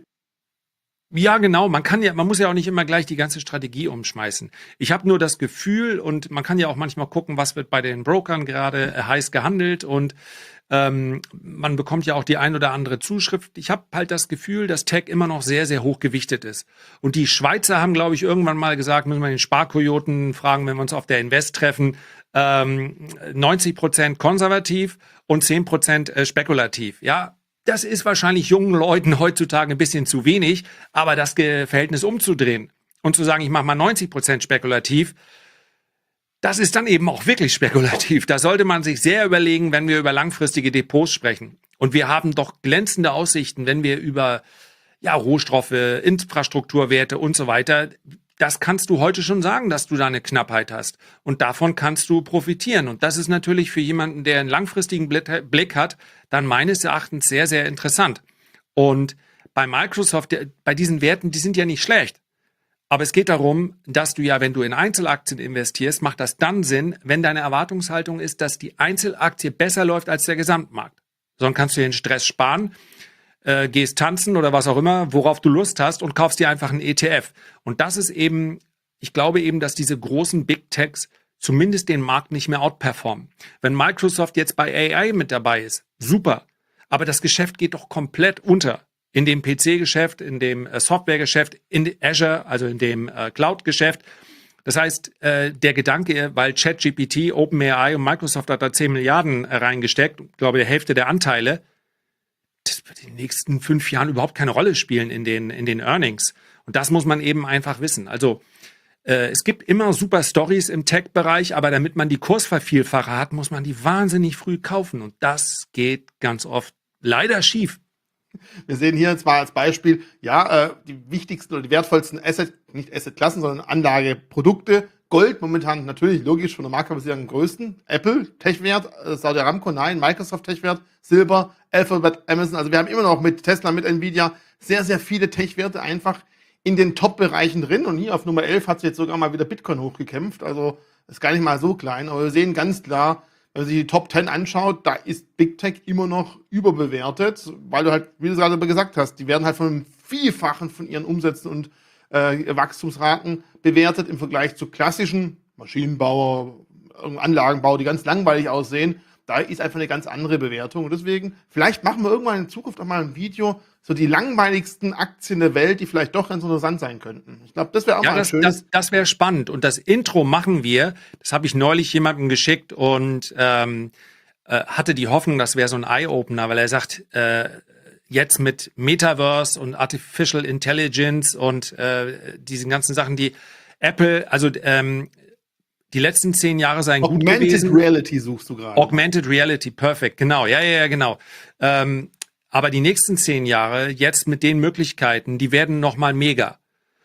Speaker 2: Ja, genau. Man kann ja, man muss ja auch nicht immer gleich die ganze Strategie umschmeißen. Ich habe nur das Gefühl, und man kann ja auch manchmal gucken, was wird bei den Brokern gerade äh, heiß gehandelt, und ähm, man bekommt ja auch die ein oder andere Zuschrift. Ich habe halt das Gefühl, dass Tech immer noch sehr, sehr hoch gewichtet ist. Und die Schweizer haben, glaube ich, irgendwann mal gesagt, müssen wir den Sparkojoten fragen, wenn wir uns auf der Invest treffen, ähm, neunzig Prozent konservativ und zehn Prozent äh, spekulativ. Ja, das ist wahrscheinlich jungen Leuten heutzutage ein bisschen zu wenig, aber das Ge- Verhältnis umzudrehen und zu sagen, ich mache mal neunzig Prozent spekulativ, das ist dann eben auch wirklich spekulativ. Da sollte man sich sehr überlegen, wenn wir über langfristige Depots sprechen. Und wir haben doch glänzende Aussichten, wenn wir über ja, Rohstoffe, Infrastrukturwerte und so weiter. Das kannst du heute schon sagen, dass du da eine Knappheit hast. Und davon kannst du profitieren. Und das ist natürlich für jemanden, der einen langfristigen Blick hat, dann meines Erachtens sehr, sehr interessant. Und bei Microsoft, bei diesen Werten, die sind ja nicht schlecht. Aber es geht darum, dass du ja, wenn du in Einzelaktien investierst, macht das dann Sinn, wenn deine Erwartungshaltung ist, dass die Einzelaktie besser läuft als der Gesamtmarkt. Sonst kannst du dir den Stress sparen, äh, gehst tanzen oder was auch immer, worauf du Lust hast, und kaufst dir einfach einen E T F. Und das ist eben, ich glaube eben, dass diese großen Big Techs zumindest den Markt nicht mehr outperformen. Wenn Microsoft jetzt bei A I mit dabei ist, super. Aber das Geschäft geht doch komplett unter. In dem P C-Geschäft, in dem äh, Software-Geschäft, in Azure, also in dem äh, Cloud-Geschäft. Das heißt, äh, der Gedanke, weil ChatGPT, OpenAI und Microsoft hat da zehn Milliarden äh, reingesteckt, ich glaube, die Hälfte der Anteile, das wird in den nächsten fünf Jahren überhaupt keine Rolle spielen in den, in den Earnings. Und das muss man eben einfach wissen. Also äh, es gibt immer super Stories im Tech-Bereich, aber damit man die Kursvervielfacher hat, muss man die wahnsinnig früh kaufen. Und das geht ganz oft leider schief.
Speaker 1: Wir sehen hier zwar als Beispiel, ja, äh, die wichtigsten oder die wertvollsten Asset, nicht Assetklassen, sondern Anlageprodukte. Gold momentan natürlich logisch von der Marktkapitalisierung am größten. Apple, Tech-Wert, äh, Saudi Aramco, nein, Microsoft, Tech-Wert, Silber, Alphabet, Amazon. Also wir haben immer noch mit Tesla, mit Nvidia sehr, sehr viele Tech-Werte einfach in den Top-Bereichen drin. Und hier auf Nummer elf hat sich jetzt sogar mal wieder Bitcoin hochgekämpft. Also ist gar nicht mal so klein. Aber wir sehen ganz klar, wenn man sich die Top zehn anschaut, da ist Big Tech immer noch überbewertet, weil du halt, wie du gerade gesagt hast, die werden halt von einem Vielfachen von ihren Umsätzen und äh, Wachstumsraten bewertet im Vergleich zu klassischen Maschinenbauer, Anlagenbau, die ganz langweilig aussehen. Da ist einfach eine ganz andere Bewertung. Und deswegen, vielleicht machen wir irgendwann in Zukunft auch mal ein Video, so die langweiligsten Aktien der Welt, die vielleicht doch ganz interessant sein könnten. Ich glaube, das wäre auch
Speaker 2: ja,
Speaker 1: mal ein
Speaker 2: das,
Speaker 1: schönes...
Speaker 2: das, das wäre spannend. Und das Intro machen wir. Das habe ich neulich jemandem geschickt und ähm, äh, hatte die Hoffnung, das wäre so ein Eye-Opener, weil er sagt, äh, jetzt mit Metaverse und Artificial Intelligence und äh, diesen ganzen Sachen, die Apple, also ähm, die letzten zehn Jahre seien gut gewesen.
Speaker 1: Augmented Reality suchst du gerade.
Speaker 2: Augmented Reality, perfekt, genau, ja, ja, ja, genau. Ähm, aber die nächsten zehn Jahre, jetzt mit den Möglichkeiten, die werden nochmal mega.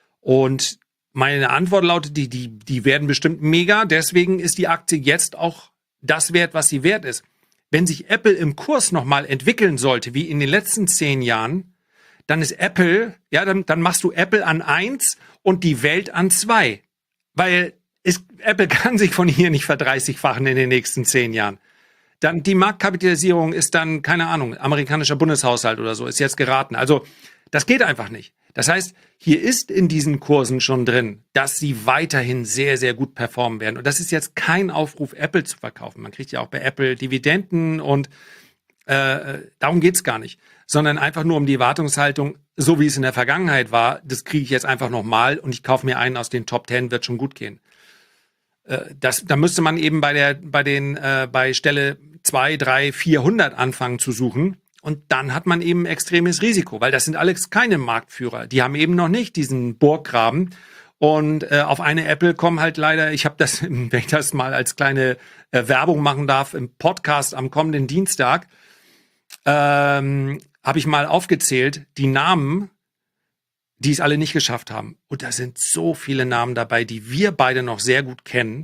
Speaker 2: Und meine Antwort lautet, die, die, die werden bestimmt mega, deswegen ist die Aktie jetzt auch das wert, was sie wert ist. Wenn sich Apple im Kurs nochmal entwickeln sollte, wie in den letzten zehn Jahren, dann ist Apple, ja, dann, dann machst du Apple an eins und die Welt an zwei. Weil es, Apple kann sich von hier nicht verdreißigfachen in den nächsten zehn Jahren. Dann die Marktkapitalisierung ist dann, keine Ahnung, amerikanischer Bundeshaushalt oder so, ist jetzt geraten. Also das geht einfach nicht. Das heißt, hier ist in diesen Kursen schon drin, dass sie weiterhin sehr, sehr gut performen werden. Und das ist jetzt kein Aufruf, Apple zu verkaufen. Man kriegt ja auch bei Apple Dividenden und äh, darum geht's gar nicht. Sondern einfach nur um die Erwartungshaltung, so wie es in der Vergangenheit war, das kriege ich jetzt einfach nochmal und ich kaufe mir einen aus den Top Ten, wird schon gut gehen. Äh, das, da müsste man eben bei der, bei den, äh, bei Stelle zwei, drei, vierhundert anfangen zu suchen. Und dann hat man eben extremes Risiko, weil das sind alles keine Marktführer. Die haben eben noch nicht diesen Burggraben. Und äh, auf eine Apple kommen halt leider, ich habe das, wenn ich das mal als kleine äh, Werbung machen darf, im Podcast am kommenden Dienstag, ähm, habe ich mal aufgezählt, die Namen, die es alle nicht geschafft haben. Und da sind so viele Namen dabei, die wir beide noch sehr gut kennen.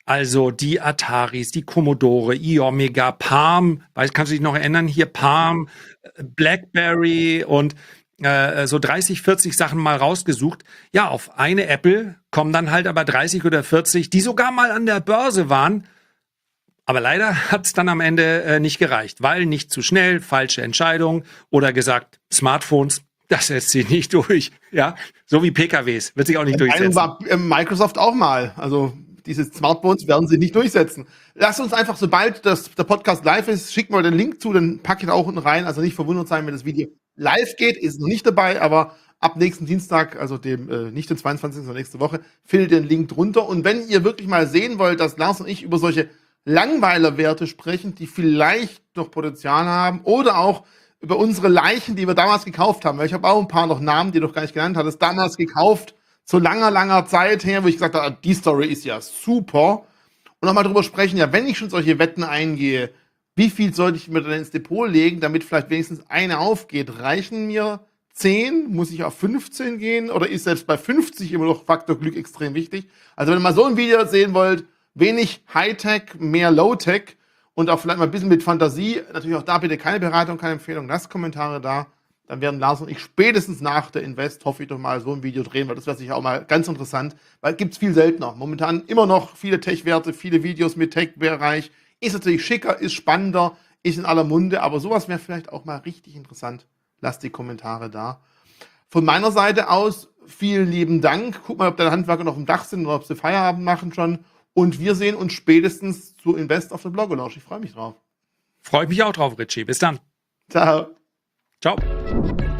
Speaker 2: Also die Ataris, die Commodore, iOmega, Palm, weißt, kannst du dich noch erinnern? Hier Palm, äh, BlackBerry und äh, so dreißig, vierzig Sachen mal rausgesucht. Ja, auf eine Apple kommen dann halt aber dreißig oder vierzig, die sogar mal an der Börse waren. Aber leider hat es dann am Ende äh, nicht gereicht, weil nicht zu schnell, falsche Entscheidung oder gesagt, Smartphones, das setzt sich nicht durch. Ja, so wie P K Ws, wird sich auch nicht
Speaker 1: Die Meinung
Speaker 2: durchsetzen.
Speaker 1: war äh, Microsoft auch mal. Also diese Smartphones werden sie nicht durchsetzen. Lass uns einfach, sobald das, der Podcast live ist, schick mal den Link zu, dann packe ich da auch unten rein. Also nicht verwundert sein, wenn das Video live geht, ist noch nicht dabei, aber ab nächsten Dienstag, also dem äh, nicht den zweiundzwanzigsten, sondern nächste Woche, findet ihr den Link drunter. Und wenn ihr wirklich mal sehen wollt, dass Lars und ich über solche Langweilerwerte sprechen, die vielleicht noch Potenzial haben oder auch über unsere Leichen, die wir damals gekauft haben. Weil ich habe auch ein paar noch Namen, die du noch gar nicht genannt hattest, damals gekauft, zu langer, langer Zeit her, wo ich gesagt habe, die Story ist ja super. Und nochmal drüber sprechen, ja, wenn ich schon solche Wetten eingehe, wie viel sollte ich mir dann ins Depot legen, damit vielleicht wenigstens eine aufgeht? Reichen mir zehn? Muss ich auf fünfzehn gehen? Oder ist selbst bei fünfzig immer noch Faktor Glück extrem wichtig? Also wenn ihr mal so ein Video sehen wollt, wenig Hightech, mehr Low-Tech und auch vielleicht mal ein bisschen mit Fantasie, natürlich auch da bitte keine Beratung, keine Empfehlung, lasst Kommentare da. Dann werden Lars und ich spätestens nach der Invest, hoffe ich doch mal, so ein Video drehen, weil das wäre sicher auch mal ganz interessant, weil gibt es viel seltener. Momentan immer noch viele Tech-Werte, viele Videos mit Tech-Bereich. Ist natürlich schicker, ist spannender, ist in aller Munde, aber sowas wäre vielleicht auch mal richtig interessant. Lasst die Kommentare da. Von meiner Seite aus vielen lieben Dank. Guck mal, ob deine Handwerker noch im Dach sind oder ob sie Feierabend machen schon. Und wir sehen uns spätestens zu Invest auf der Blogger-Lounge. Ich freue mich drauf.
Speaker 2: Freue mich auch drauf, Richie. Bis dann.
Speaker 1: Ciao.
Speaker 2: Ciao.